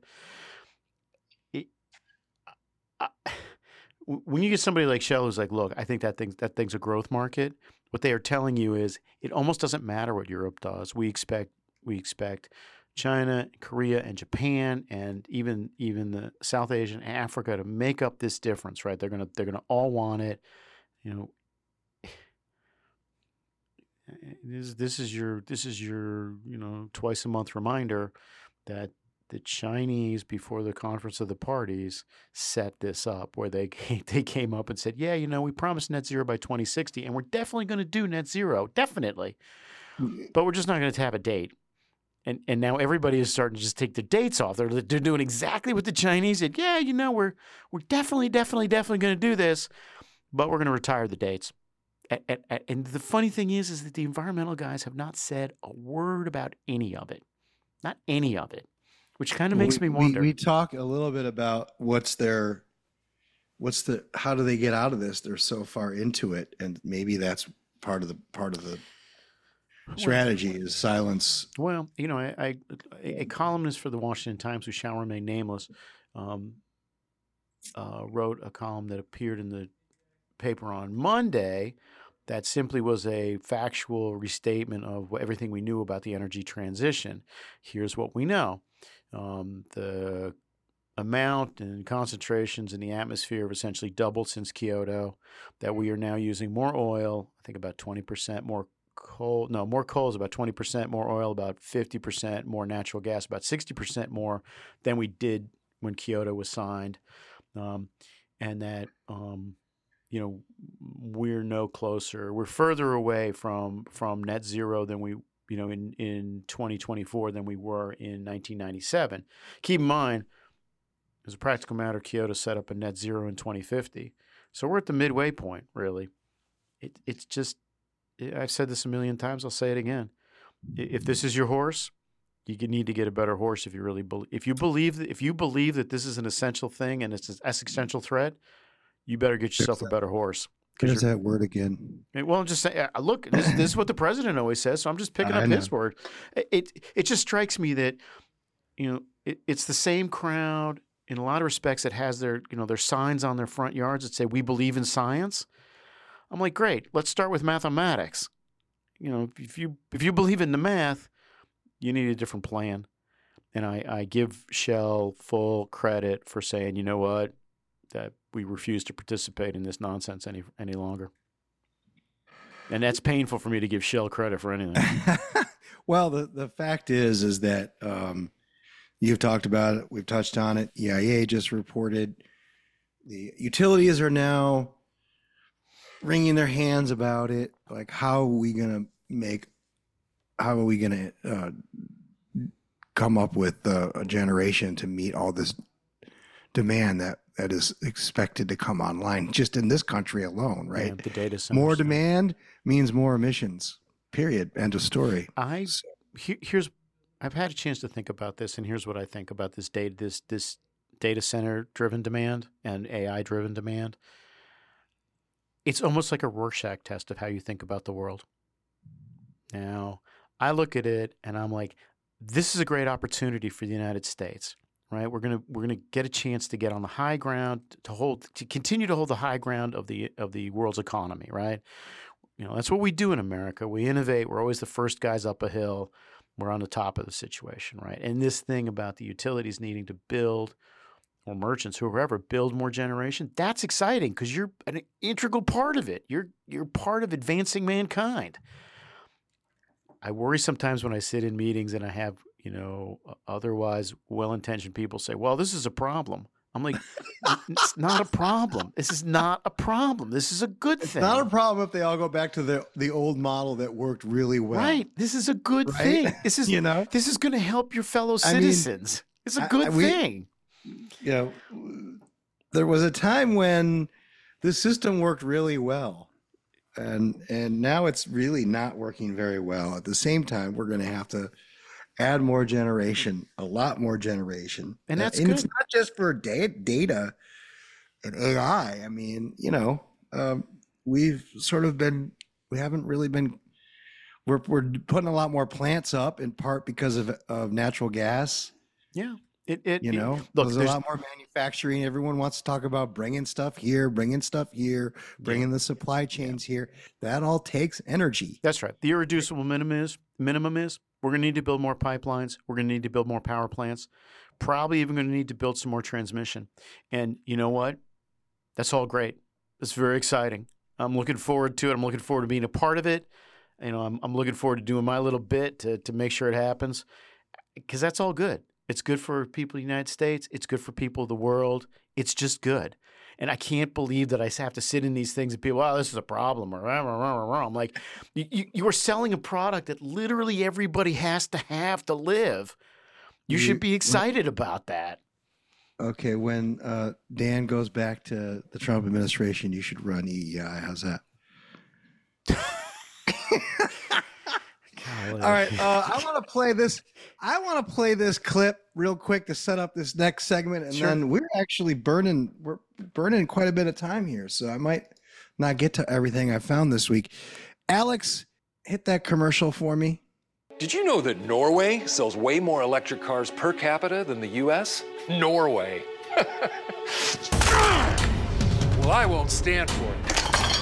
It, I, when you get somebody like Shell who's like, look, I think that thing, that thing's a growth market, what they are telling you is it almost doesn't matter what Europe does. We expect we expect China, Korea, and Japan, and even even the South Asia and Africa to make up this difference, right? They're gonna they're gonna all want it. You know, this this is your this is your you know twice a month reminder that the Chinese, before the Conference of the Parties, set this up where they they came up and said, yeah, you know, we promised net zero by twenty sixty, and we're definitely going to do net zero, definitely, but we're just not going to have a date. And and now everybody is starting to just take their dates off. They're they're doing exactly what the Chinese did. Yeah, you know, we're we're definitely, definitely, definitely going to do this, but we're going to retire the dates. And, and, and the funny thing is, is that the environmental guys have not said a word about any of it, not any of it, which kind of makes we, me wonder. We, we talk a little bit about what's their, what's the, how do they get out of this? They're so far into it, and maybe that's part of the part of the. strategy is silence. Well, you know, I, I a columnist for the Washington Times, who shall remain nameless, um, uh, wrote a column that appeared in the paper on Monday that simply was a factual restatement of what, everything we knew about the energy transition. Here's what we know. Um, the amount and concentrations in the atmosphere have essentially doubled since Kyoto, that we are now using more oil, I think about twenty percent more coal, no, more coal is about twenty percent more oil, about fifty percent more natural gas, about sixty percent more than we did when Kyoto was signed. Um, and that, um, you know, we're no closer, we're further away from, from net zero than we, you know, in, in twenty twenty-four than we were in nineteen ninety-seven. Keep in mind, as a practical matter, Kyoto set up a net zero in twenty fifty. So we're at the midway point, really. It, it's just, I've said this a million times. I'll say it again. If this is your horse, you need to get a better horse. If you really believe, if you believe that, if you believe that this is an essential thing and it's an existential threat, you better get yourself a better horse. There's that word again. Well, I'm just saying. Look, this, this is what the president always says. So I'm just picking up his word. It it just strikes me that, you know, it, it's the same crowd in a lot of respects that has their, you know, their signs on their front yards that say we believe in science. I'm like, great. Let's start with mathematics. You know, if you if you believe in the math, you need a different plan. And I, I give Shell full credit for saying, you know what, that we refuse to participate in this nonsense any any longer. And that's painful for me to give Shell credit for anything. Well, the, the fact is, is that um, you've talked about it. We've touched on it. E I A just reported the utilities are now wringing their hands about it. Like, how are we going to make, how are we going to uh, come up with uh, a generation to meet all this demand that, that is expected to come online just in this country alone, right? Yeah, the data centers. More demand means more emissions, period. End of story. I, here, here's, I've had a chance to think about this, and here's what I think about this data, this, this data center driven demand and A I driven demand. It's almost like a Rorschach test of how you think about the world. Now, I look at it and I'm like, this is a great opportunity for the United States. Right, we're gonna we're gonna get a chance to get on the high ground to hold to continue to hold the high ground of the of the world's economy. Right, you know that's what we do in America. We innovate. We're always the first guys up a hill. We're on the top of the situation. Right, and this thing about the utilities needing to build, or merchants, whoever, build more generation. That's exciting because you're an integral part of it. You're you're part of advancing mankind. I worry sometimes when I sit in meetings and I have, you know, otherwise well-intentioned people say, well, this is a problem. I'm like, it's not a problem. This is not a problem. This is a good it's thing. It's not a problem if they all go back to the the old model that worked really well. Right. This is a good right? thing. This is, you know, this is going to help your fellow citizens. I mean, it's a good I, we, thing. You know, there was a time when the system worked really well. And and now it's really not working very well. At the same time, we're going to have to add more generation, a lot more generation. And that's and good. It's not just for data, data and A I. I mean, you know, um, we've sort of been, we haven't really been, we're, we're putting a lot more plants up in part because of, of natural gas. Yeah. It, it, you know, it, look, there's, there's a lot more manufacturing. Everyone wants to talk about bringing stuff here, bringing stuff here, bringing yeah. the supply chains yeah. here. That all takes energy. That's right. The irreducible minimum is, minimum is we're going to need to build more pipelines. We're going to need to build more power plants. Probably even going to need to build some more transmission. And you know what? That's all great. It's very exciting. I'm looking forward to it. I'm looking forward to being a part of it. You know, I'm, I'm looking forward to doing my little bit to, to make sure it happens because that's all good. It's good for people in the United States. It's good for people of the world. It's just good. And I can't believe that I have to sit in these things and people, oh, this is a problem. Or rah, rah, rah, rah. I'm like, you, you are selling a product that literally everybody has to have to live. You, you should be excited when, about that. Okay, when uh, Dan goes back to the Trump administration, you should run E E I. How's that? All right, uh, I want to play this. I want to play this clip real quick to set up this next segment, and sure. then we're actually burning. We're burning quite a bit of time here, so I might not get to everything I found this week. Alex, hit that commercial for me. Did you know that Norway sells way more electric cars per capita than the U S? Norway. Well, I won't stand for it.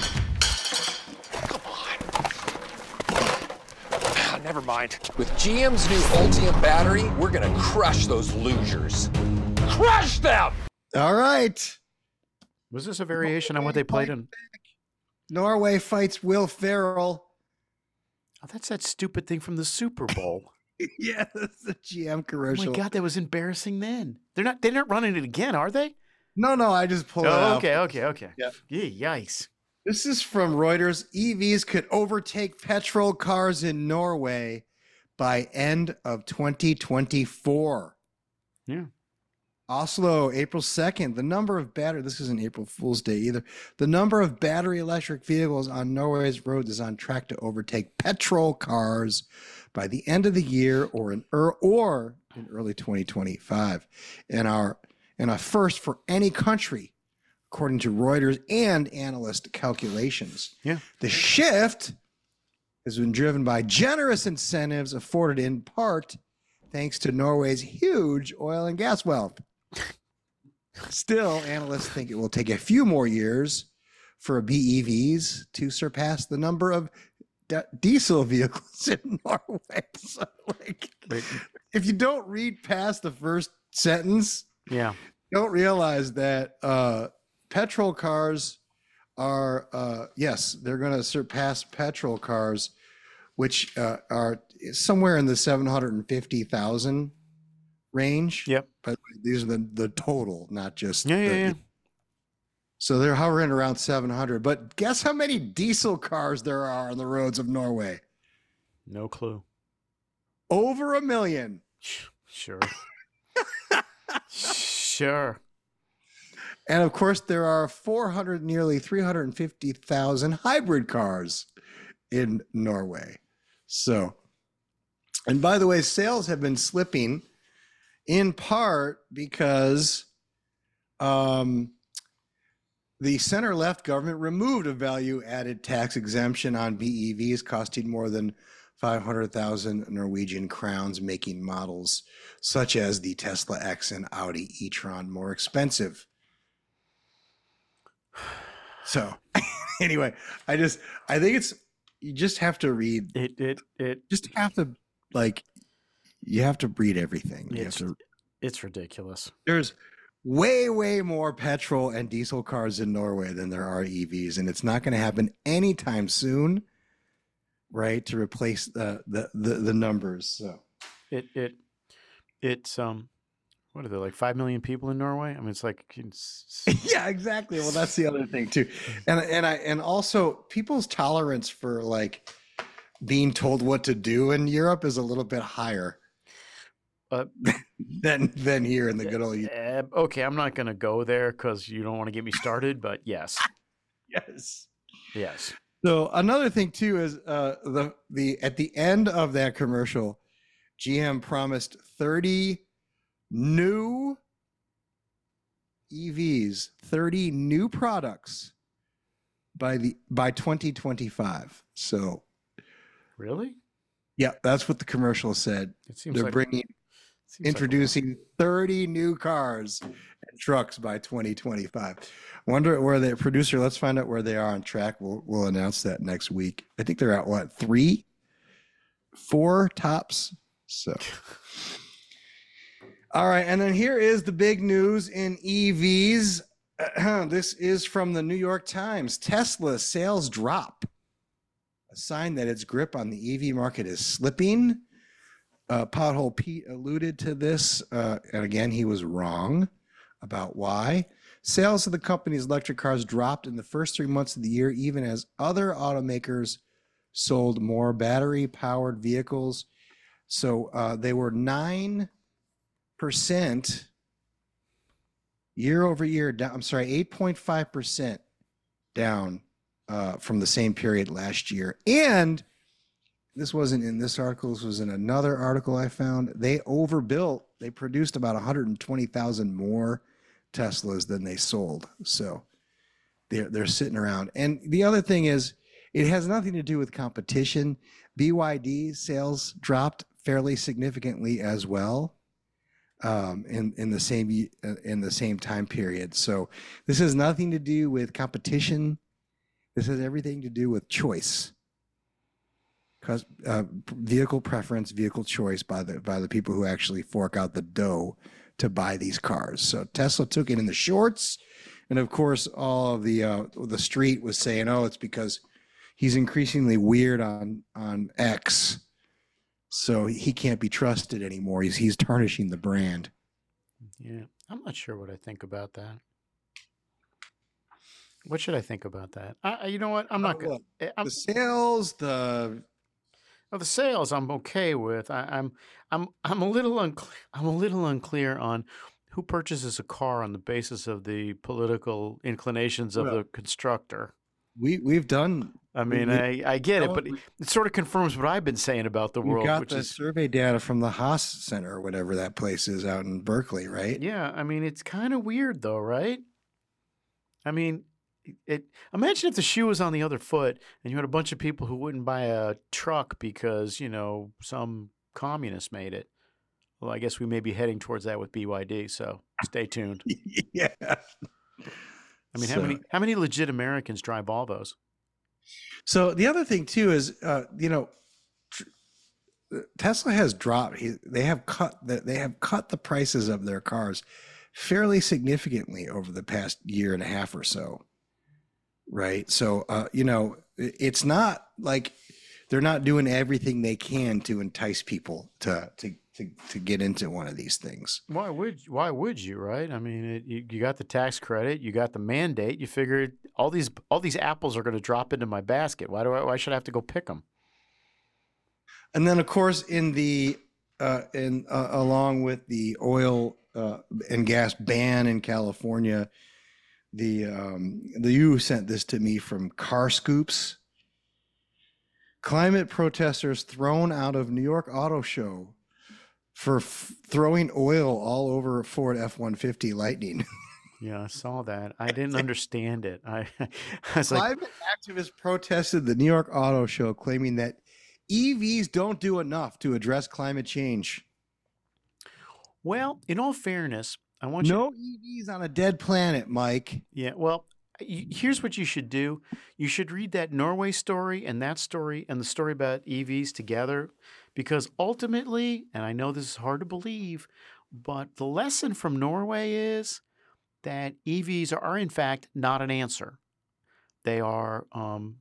Never mind. With G M's new Ultium battery, we're gonna crush those losers. Crush them! All right. Was this a variation on what they played in? Norway fights Will Ferrell. Oh, that's that stupid thing from the Super Bowl. Yeah, that's the G M commercial. Oh my God, that was embarrassing then. They're not they're not running it again, are they? No, no, I just pulled oh, it out. Okay, okay, okay. Yeah. Yeah, yikes. This is from Reuters. E Vs could overtake petrol cars in Norway by end of twenty twenty-four. Yeah. Oslo, April second, the number of battery, this isn't April Fool's Day either. The number of battery electric vehicles on Norway's roads is on track to overtake petrol cars by the end of the year or in, er, or in early twenty twenty-five. In our, in a first for any country, according to Reuters and analyst calculations. Yeah. The shift has been driven by generous incentives afforded in part thanks to Norway's huge oil and gas wealth. Still, analysts think it will take a few more years for B E Vs to surpass the number of d- diesel vehicles in Norway. So, like, if you don't read past the first sentence, yeah, don't realize that uh, petrol cars are, uh, yes, they're going to surpass petrol cars, which uh, are somewhere in the seven hundred fifty thousand range. Yep. But these are the, the total, not just. Yeah, yeah, the, yeah. So they're hovering around seven hundred. But guess how many diesel cars there are on the roads of Norway? No clue. Over a million. Sure. Sure. And of course, there are four hundred, nearly three hundred fifty thousand hybrid cars in Norway. So, and by the way, sales have been slipping in part because um, the center-left government removed a value-added tax exemption on B E Vs costing more than five hundred thousand Norwegian crowns, making models such as the Tesla X and Audi e-tron more expensive. So anyway, I just, I think it's, you just have to read it, it, it just have to like, you have to read everything. You it's, have to, it's ridiculous. There's way, way more petrol and diesel cars in Norway than there are E Vs. And it's not going to happen anytime soon, right? To replace the, the, the, the numbers. So it, it, it's, um, what are there, like five million people in Norway? I mean, it's like, it's... yeah, exactly. Well, that's the other thing too. And, and I, and also people's tolerance for like being told what to do in Europe is a little bit higher uh, than, than here in the good old. Uh, okay. I'm not going to go there cause you don't want to get me started, but yes. Yes. Yes. So another thing too is uh, the, the, at the end of that commercial, G M promised thirty new E Vs, thirty new products by the by twenty twenty-five. So really? Yeah, that's what the commercial said. It seems They're like, bringing seems introducing like thirty new cars and trucks by twenty twenty-five. Wonder where the producer, let's find out where they are on track. We'll we'll announce that next week. I think they're at what, three? Four tops. So all right, and then here is the big news in E Vs. This is from the New York Times. Tesla sales drop, a sign that its grip on the E V market is slipping. Uh, Pothole Pete alluded to this, uh, and again, he was wrong about why. Sales of the company's electric cars dropped in the first three months of the year, even as other automakers sold more battery-powered vehicles. So uh, they were nine percent year over year down. I'm sorry, eight point five percent down uh, from the same period last year. And this wasn't in this article. This was in another article I found. They overbuilt. They produced about one hundred twenty thousand more Teslas than they sold. So they're, they're sitting around. And the other thing is, it has nothing to do with competition. B Y D sales dropped fairly significantly as well. Um, in in the same in the same time period. So this has nothing to do with competition. This has everything to do with choice. Because uh, vehicle preference, vehicle choice by the by the people who actually fork out the dough to buy these cars. So Tesla took it in the shorts, and of course, all of the uh, the street was saying, "Oh, it's because he's increasingly weird on on X." So he can't be trusted anymore. He's he's tarnishing the brand. Yeah, I'm not sure what I think about that. What should I think about that? I, you know what? I'm not oh, going. The sales, the well, the sales, I'm okay with. I, I'm I'm I'm a little unclear. I'm a little unclear on who purchases a car on the basis of the political inclinations of Well, the constructor? We we've done. I mean, we, I, I get it, but we, it sort of confirms what I've been saying about the we world, got which the is survey data from the Haas Center or whatever that place is out in Berkeley, right? yeah. I mean, it's kind of weird, though, right? I mean, it. Imagine if the shoe was on the other foot, and you had a bunch of people who wouldn't buy a truck because you know some communist made it. Well, I guess we may be heading towards that with B Y D, so stay tuned. Yeah. I mean, So- how many how many legit Americans drive Volvos? So the other thing too is, uh, you know, tr- Tesla has dropped. he- They have cut. the- They have cut the prices of their cars fairly significantly over the past year and a half or so. Right. So, uh, you know, it- it's not like they're not doing everything they can to entice people to to to, to get into one of these things. Why would why would you, right? I mean, it, you, you got the tax credit, you got the mandate. You figured all these all these apples are going to drop into my basket. Why do I? Why should I have to go pick them? And then, of course, in the uh, in uh, along with the oil uh, and gas ban in California, the um, the you sent this to me from Car Scoops. Climate protesters thrown out of New York Auto Show for f- throwing oil all over Ford F one fifty Lightning. Yeah, I saw that. I didn't understand it. I, I was like, Climate activists protested the New York Auto Show, claiming that E Vs don't do enough to address climate change. well, in all fairness, I want you. No E Vs on a dead planet, Mike. Yeah, well, y- here's what you should do. You should read that Norway story and that story and the story about E Vs together, because ultimately, and I know this is hard to believe, but the lesson from Norway is that E Vs are, in fact, not an answer. They are, um,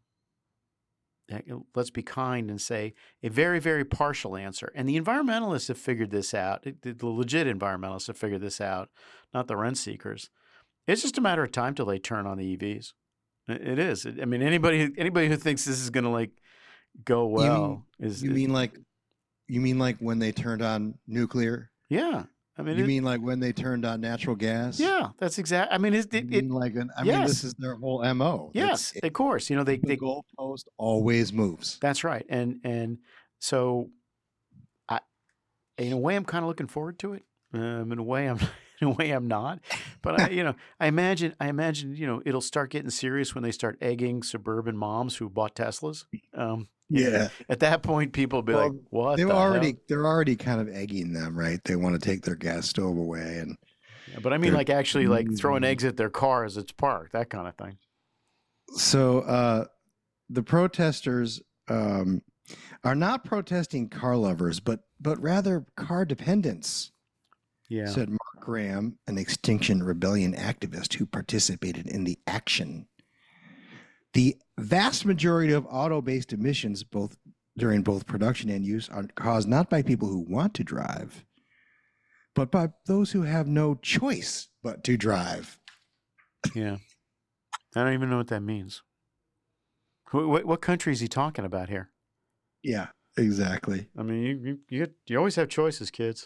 let's be kind and say, a very, very partial answer. And the environmentalists have figured this out. The the legit environmentalists have figured this out, not the rent seekers. It's just a matter of time till they turn on the E Vs. It it is. I mean, anybody anybody who thinks this is going to like go well you mean, is you mean like you mean like when they turned on nuclear? yeah. I mean, You it- mean like when they turned on natural gas? yeah, that's exact. I mean, it, You it, mean it like an, I yes. mean, this is their whole M O. yes, It's- of course. You know, they the they goalpost always moves. That's right. And and so, I in a way I'm kind of looking forward to it. Um, in a way I'm in a way I'm not. But I you know I imagine I imagine you know it'll start getting serious when they start egging suburban moms who bought Teslas. Um, you know, Yeah. at that point, people will be Well, like, "What?" They're the already hell? they're already kind of egging them, right? They want to take their gas stove away, and Yeah, but I mean, they're- like actually, like throwing eggs at their car as it's parked, that kind of thing. so uh, the protesters um, are not protesting car lovers, but but rather car dependents. Yeah. Said Mark Graham, an Extinction Rebellion activist who participated in the action. The vast majority of auto-based emissions, both during both production and use, are caused not by people who want to drive, but by those who have no choice but to drive. Yeah. I don't even know what that means. What, what, what country is he talking about here? Yeah, exactly. I mean, you you you, get, you always have choices, kids.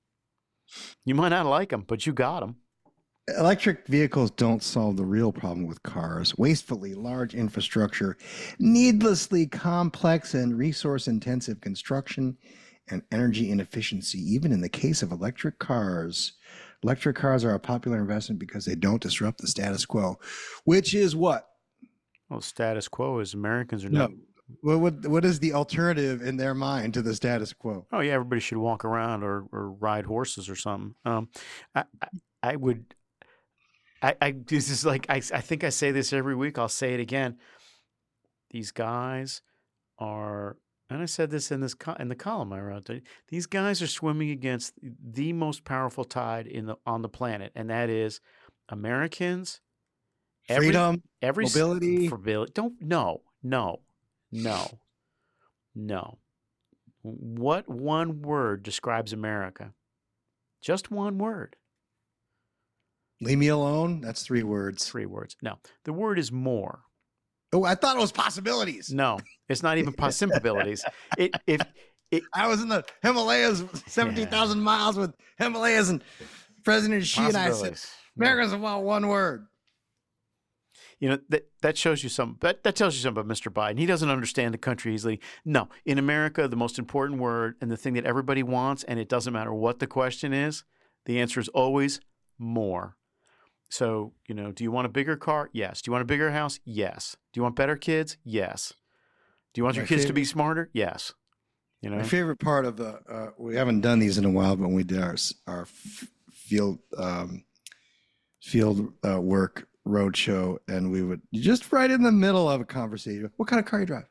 You might not like them, but you got them. Electric vehicles don't solve the real problem with cars. Wastefully large infrastructure, needlessly complex and resource-intensive construction, and energy inefficiency, even in the case of electric cars. Electric cars are a popular investment because they don't disrupt the status quo, which is what? Well, status quo is Americans are No. not. What, what, what is the alternative in their mind to the status quo? Oh yeah, everybody should walk around or, or ride horses or something. Um, I, I I would. I, I this is like I I think I say this every week. I'll say it again. These guys are, and I said this in this co- in the column I wrote. These guys are swimming against the most powerful tide in the on the planet, and that is Americans. Every- Freedom, every s- mobility. for- Don't no no no no. What one word describes America? Just one word. Leave me alone. That's three words. Three words. No, the word is more. Oh, I thought it was possibilities. No, it's not even possibilities. It if it, I was in the Himalayas, seventeen thousand miles with Himalayas, and President Xi and I said, America doesn't want one word. You know, that that shows you some that, that tells you something about Mister Biden. He doesn't understand the country easily. No, in America, the most important word and the thing that everybody wants, and it doesn't matter what the question is, the answer is always more. So, you know, do you want a bigger car? Yes. Do you want a bigger house? Yes. Do you want better kids? Yes. Do you want My your kids favorite- to be smarter? Yes. You know, My favorite part of the uh, we haven't done these in a while, but when we did our our f- field um, field uh, work road show, and we would just right in the middle of a conversation. What kind of car you drive?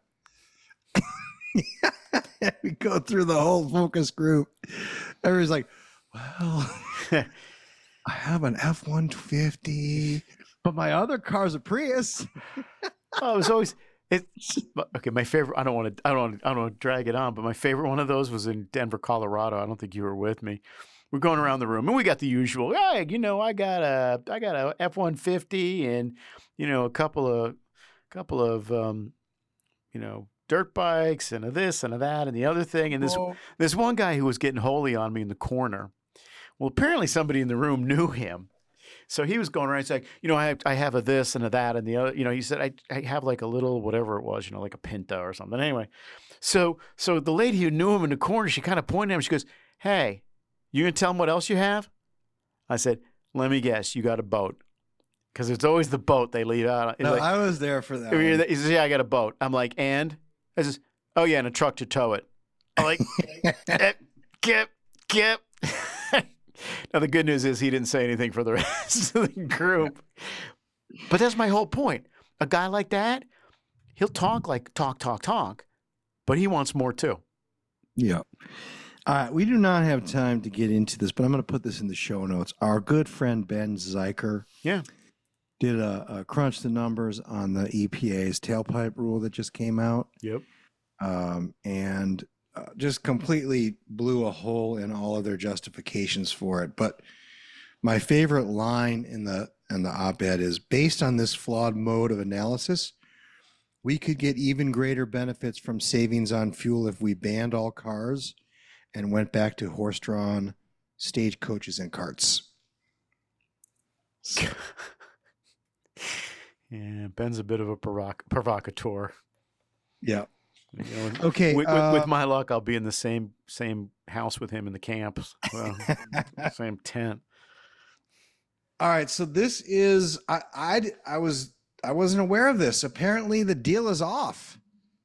We go through the whole focus group. Everybody's like, "Well, I have an F one fifty, but my other car's a Prius." Oh, it was always it. Okay, my favorite. I don't want to. I don't. Want to, I don't want to drag it on, but my favorite one of those was in Denver, Colorado. I don't think you were with me. We're going around the room, and we got the usual. Hey, you know, I got a, I got a F one fifty, and you know, a couple of, couple of, um, you know, dirt bikes, and a this and a that, and the other thing, and this, Oh. this one guy who was getting holy on me in the corner. Well, apparently somebody in the room knew him. So he was going around. He's like, you know, I have, I have a this and a that and the other. You know, he said, I, I have like a little whatever it was, you know, like a Pinto or something. Anyway, so so the lady who knew him in the corner, she kind of pointed at him. She goes, "Hey, you gonna tell him what else you have?" I said, "Let me guess, you got a boat." Because it's always the boat they leave out. He's No, like, I was there for that. He one. says, "Yeah, I got a boat." I'm like, "And?" I says, "Oh yeah, and a truck to tow it." I'm like, eh, "Get, get." Now, the good news is he didn't say anything for the rest of the group. But that's my whole point. A guy like that, he'll talk like talk, talk, talk, but he wants more too. Yeah. All right. We do not have time to get into this, but I'm going to put this in the show notes. Our good friend Ben Zeiker yeah. did a, a crunch the numbers on the E P A's tailpipe rule that just came out. Yep. Um, and uh, just completely blew a hole in all of their justifications for it. But my favorite line in the in the op-ed is, based on this flawed mode of analysis, we could get even greater benefits from savings on fuel if we banned all cars and went back to horse-drawn stagecoaches and carts. Yeah, Ben's a bit of a provoc- provocateur. Yeah. You know, Okay, With, uh, with, with my luck, I'll be in the same same house with him in the camps. Well, same tent. All right, so this is I I I was I wasn't aware of this. Apparently, the deal is off.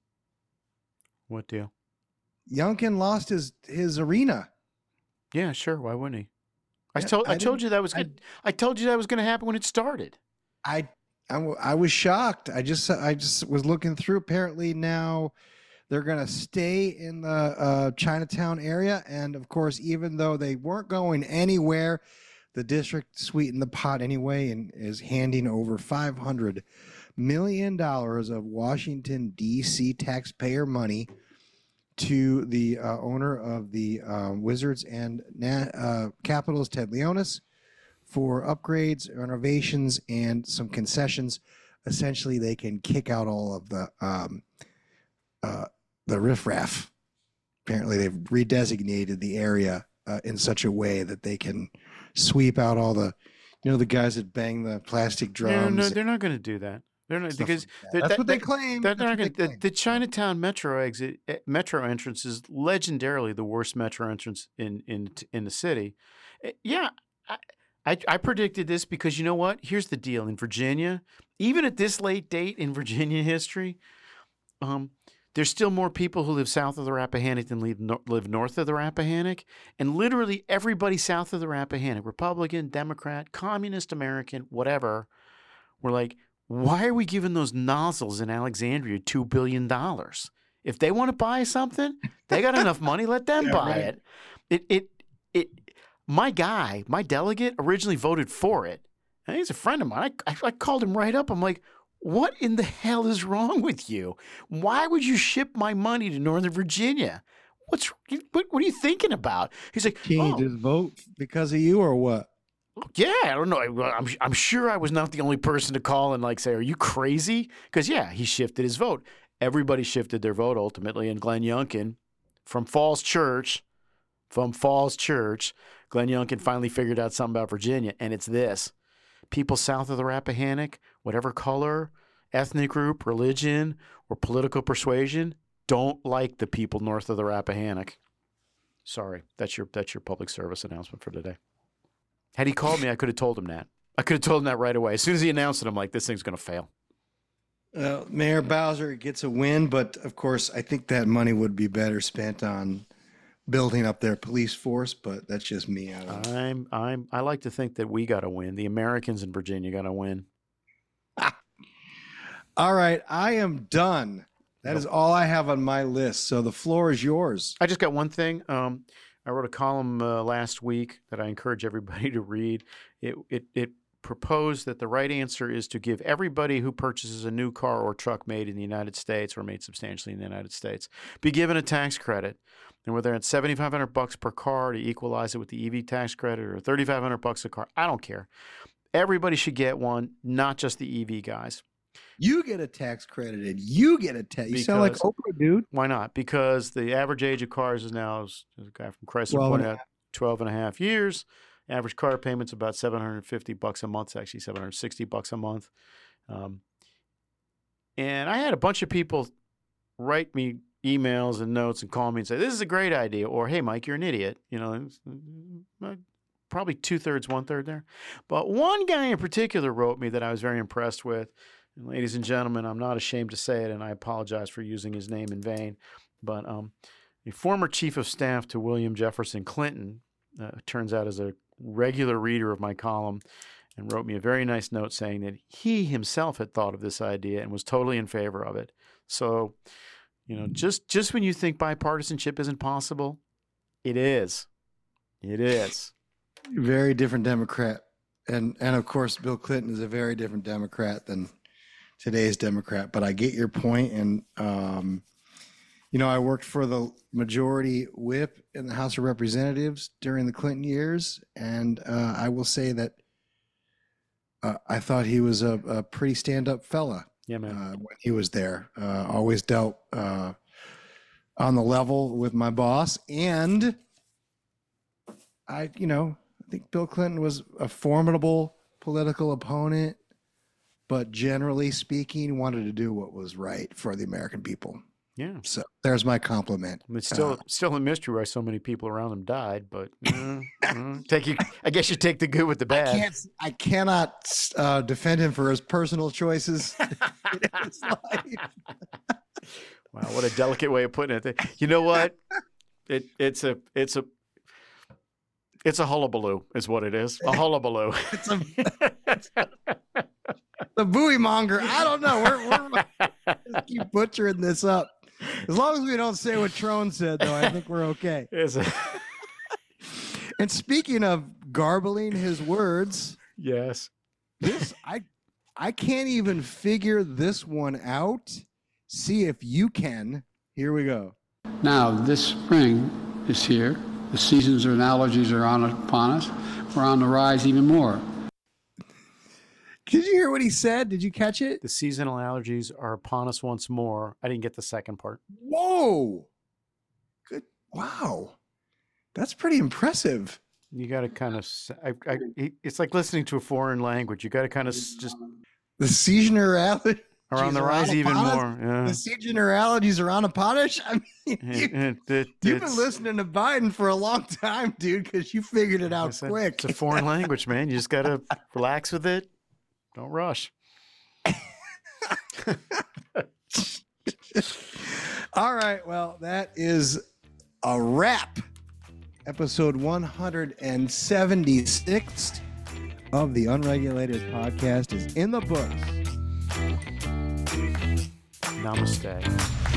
What deal? Youngkin lost his his arena. Yeah, sure. Why wouldn't he? I Yeah, told I, I told didn't- you that was I- good. I, told you that was going to happen when it started. I, I w- I was shocked. I just I just was looking through. Apparently now they're going to stay in the uh, Chinatown area, and of course, even though they weren't going anywhere, the district sweetened the pot anyway and is handing over five hundred million dollars of Washington D C taxpayer money to the uh, owner of the uh, Wizards and Na- uh, Capitals, Ted Leonis, for upgrades, renovations, and some concessions. Essentially, they can kick out all of the um, uh, the riffraff. Apparently, they've redesignated the area uh, in such a way that they can sweep out all the, you know, the guys that bang the plastic No, drums. no, they're not going to do that. They're not Stuff because like that. they're- That's that- what they that- claim. They're That's not what they gonna, the, the Chinatown Metro exit, eh, Metro entrance is legendarily the worst Metro entrance in in in the city. Eh, Yeah, I, I I predicted this because you know what? Here's the deal: in Virginia, even at this late date in Virginia history, um, there's still more people who live south of the Rappahannock than live, no, live north of the Rappahannock. And literally everybody south of the Rappahannock, Republican, Democrat, Communist, American, whatever, were like, why are we giving those nozzles in Alexandria two billion dollars? If they want to buy something, they got enough money, let them Yeah, buy right. it. It, it, it, my guy, my delegate originally voted for it. And he's a friend of mine. I, I, I called him right up. I'm like, what in the hell is wrong with you? Why would you ship my money to Northern Virginia? What's what, what are you thinking about? He's like, Can you oh, just vote because of you or what? yeah, I don't know. I- I'm I'm sure I was not the only person to call and like say, "Are you crazy?" Because yeah, he shifted his vote. Everybody shifted their vote ultimately, and Glenn Youngkin from Falls Church from Falls Church, Glenn Youngkin finally figured out something about Virginia, and it's this. People south of the Rappahannock, whatever color, ethnic group, religion, or political persuasion, don't like the people north of the Rappahannock. Sorry, that's your that's your public service announcement for today. Had he called me, I could have told him that. I could have told him that right away. As soon as he announced it, I'm like, this thing's going to fail. Uh, Mayor Bowser gets a win, but of course, I think that money would be better spent on building up their police force. But that's just me. I don't know. I'm I'm I like to think that we got to win. The Americans in Virginia got to win. All right, I am done. That is all I have on my list. So the floor is yours. I just got one thing. Um, I wrote a column uh, last week that I encourage everybody to read. It, it it proposed that the right answer is to give everybody who purchases a new car or truck made in the United States or made substantially in the United States be given a tax credit. And whether it's seventy-five hundred bucks per car to equalize it with the E V tax credit or thirty-five hundred bucks a car, I don't care. Everybody should get one, not just the E V guys. You get a tax credit and you get a tax. You sound like Oprah, dude. Why not? Because the average age of cars is now, as a guy from Chrysler pointed out, twelve and a half years. Average car payment's about seven hundred fifty bucks a month. It's actually seven hundred sixty bucks a month. Um, and I had a bunch of people write me emails and notes and call me and say, this is a great idea. Or, hey, Mike, you're an idiot. You know, probably two-thirds, one-third there. But one guy in particular wrote me that I was very impressed with. And ladies and gentlemen, I'm not ashamed to say it, and I apologize for using his name in vain. But um, a former chief of staff to William Jefferson Clinton, uh, turns out is a regular reader of my column, and wrote me a very nice note saying that he himself had thought of this idea and was totally in favor of it. So, you know, just just when you think bipartisanship isn't possible, it is. It is. Very different Democrat. And, and of course, Bill Clinton is a very different Democrat than today's Democrat. But I get your point. And, um, you know, I worked for the majority whip in the House of Representatives during the Clinton years. And uh, I will say that uh, I thought he was a, a pretty stand-up fella. Yeah, man. Uh, when he was there. Uh, always dealt uh, on the level with my boss. And I, you know, I think Bill Clinton was a formidable political opponent, but generally speaking, wanted to do what was right for the American people. Yeah. So there's my compliment. It's still Uh, still a mystery why so many people around him died, but uh, uh, take you. I guess you take the good with the bad. I can't. I cannot uh, defend him for his personal choices in his life. Wow, what a delicate way of putting it. You know what? It it's a it's a it's a hullabaloo, is what it is. A hullabaloo. It's a the buoy monger. I don't know. We're, we're just keep butchering this up. As long as we don't say what Trone said, though, I think we're okay. Is it? And speaking of garbling his words, yes, this I I can't even figure this one out. See if you can. Here we go. Now, this spring is here. The seasons and allergies are on upon us. We're on the rise even more. Did you hear what he said? Did you catch it? The seasonal allergies are upon us once more. I didn't get the second part. Whoa. Good. Wow. That's pretty impressive. You got to kind of, I, I, it's like listening to a foreign language. You got to kind of just. The seasonal allergies are on the rise even more. Yeah. The seasonal allergies are on upon us. I mean, you, it, it, you've been listening to Biden for a long time, dude, because you figured it out it's quick. A, it's a foreign language, man. You just got to relax with it. Don't rush. All right. Well, that is a wrap. Episode one hundred seventy-six of the Unregulated Podcast is in the books. Namaste.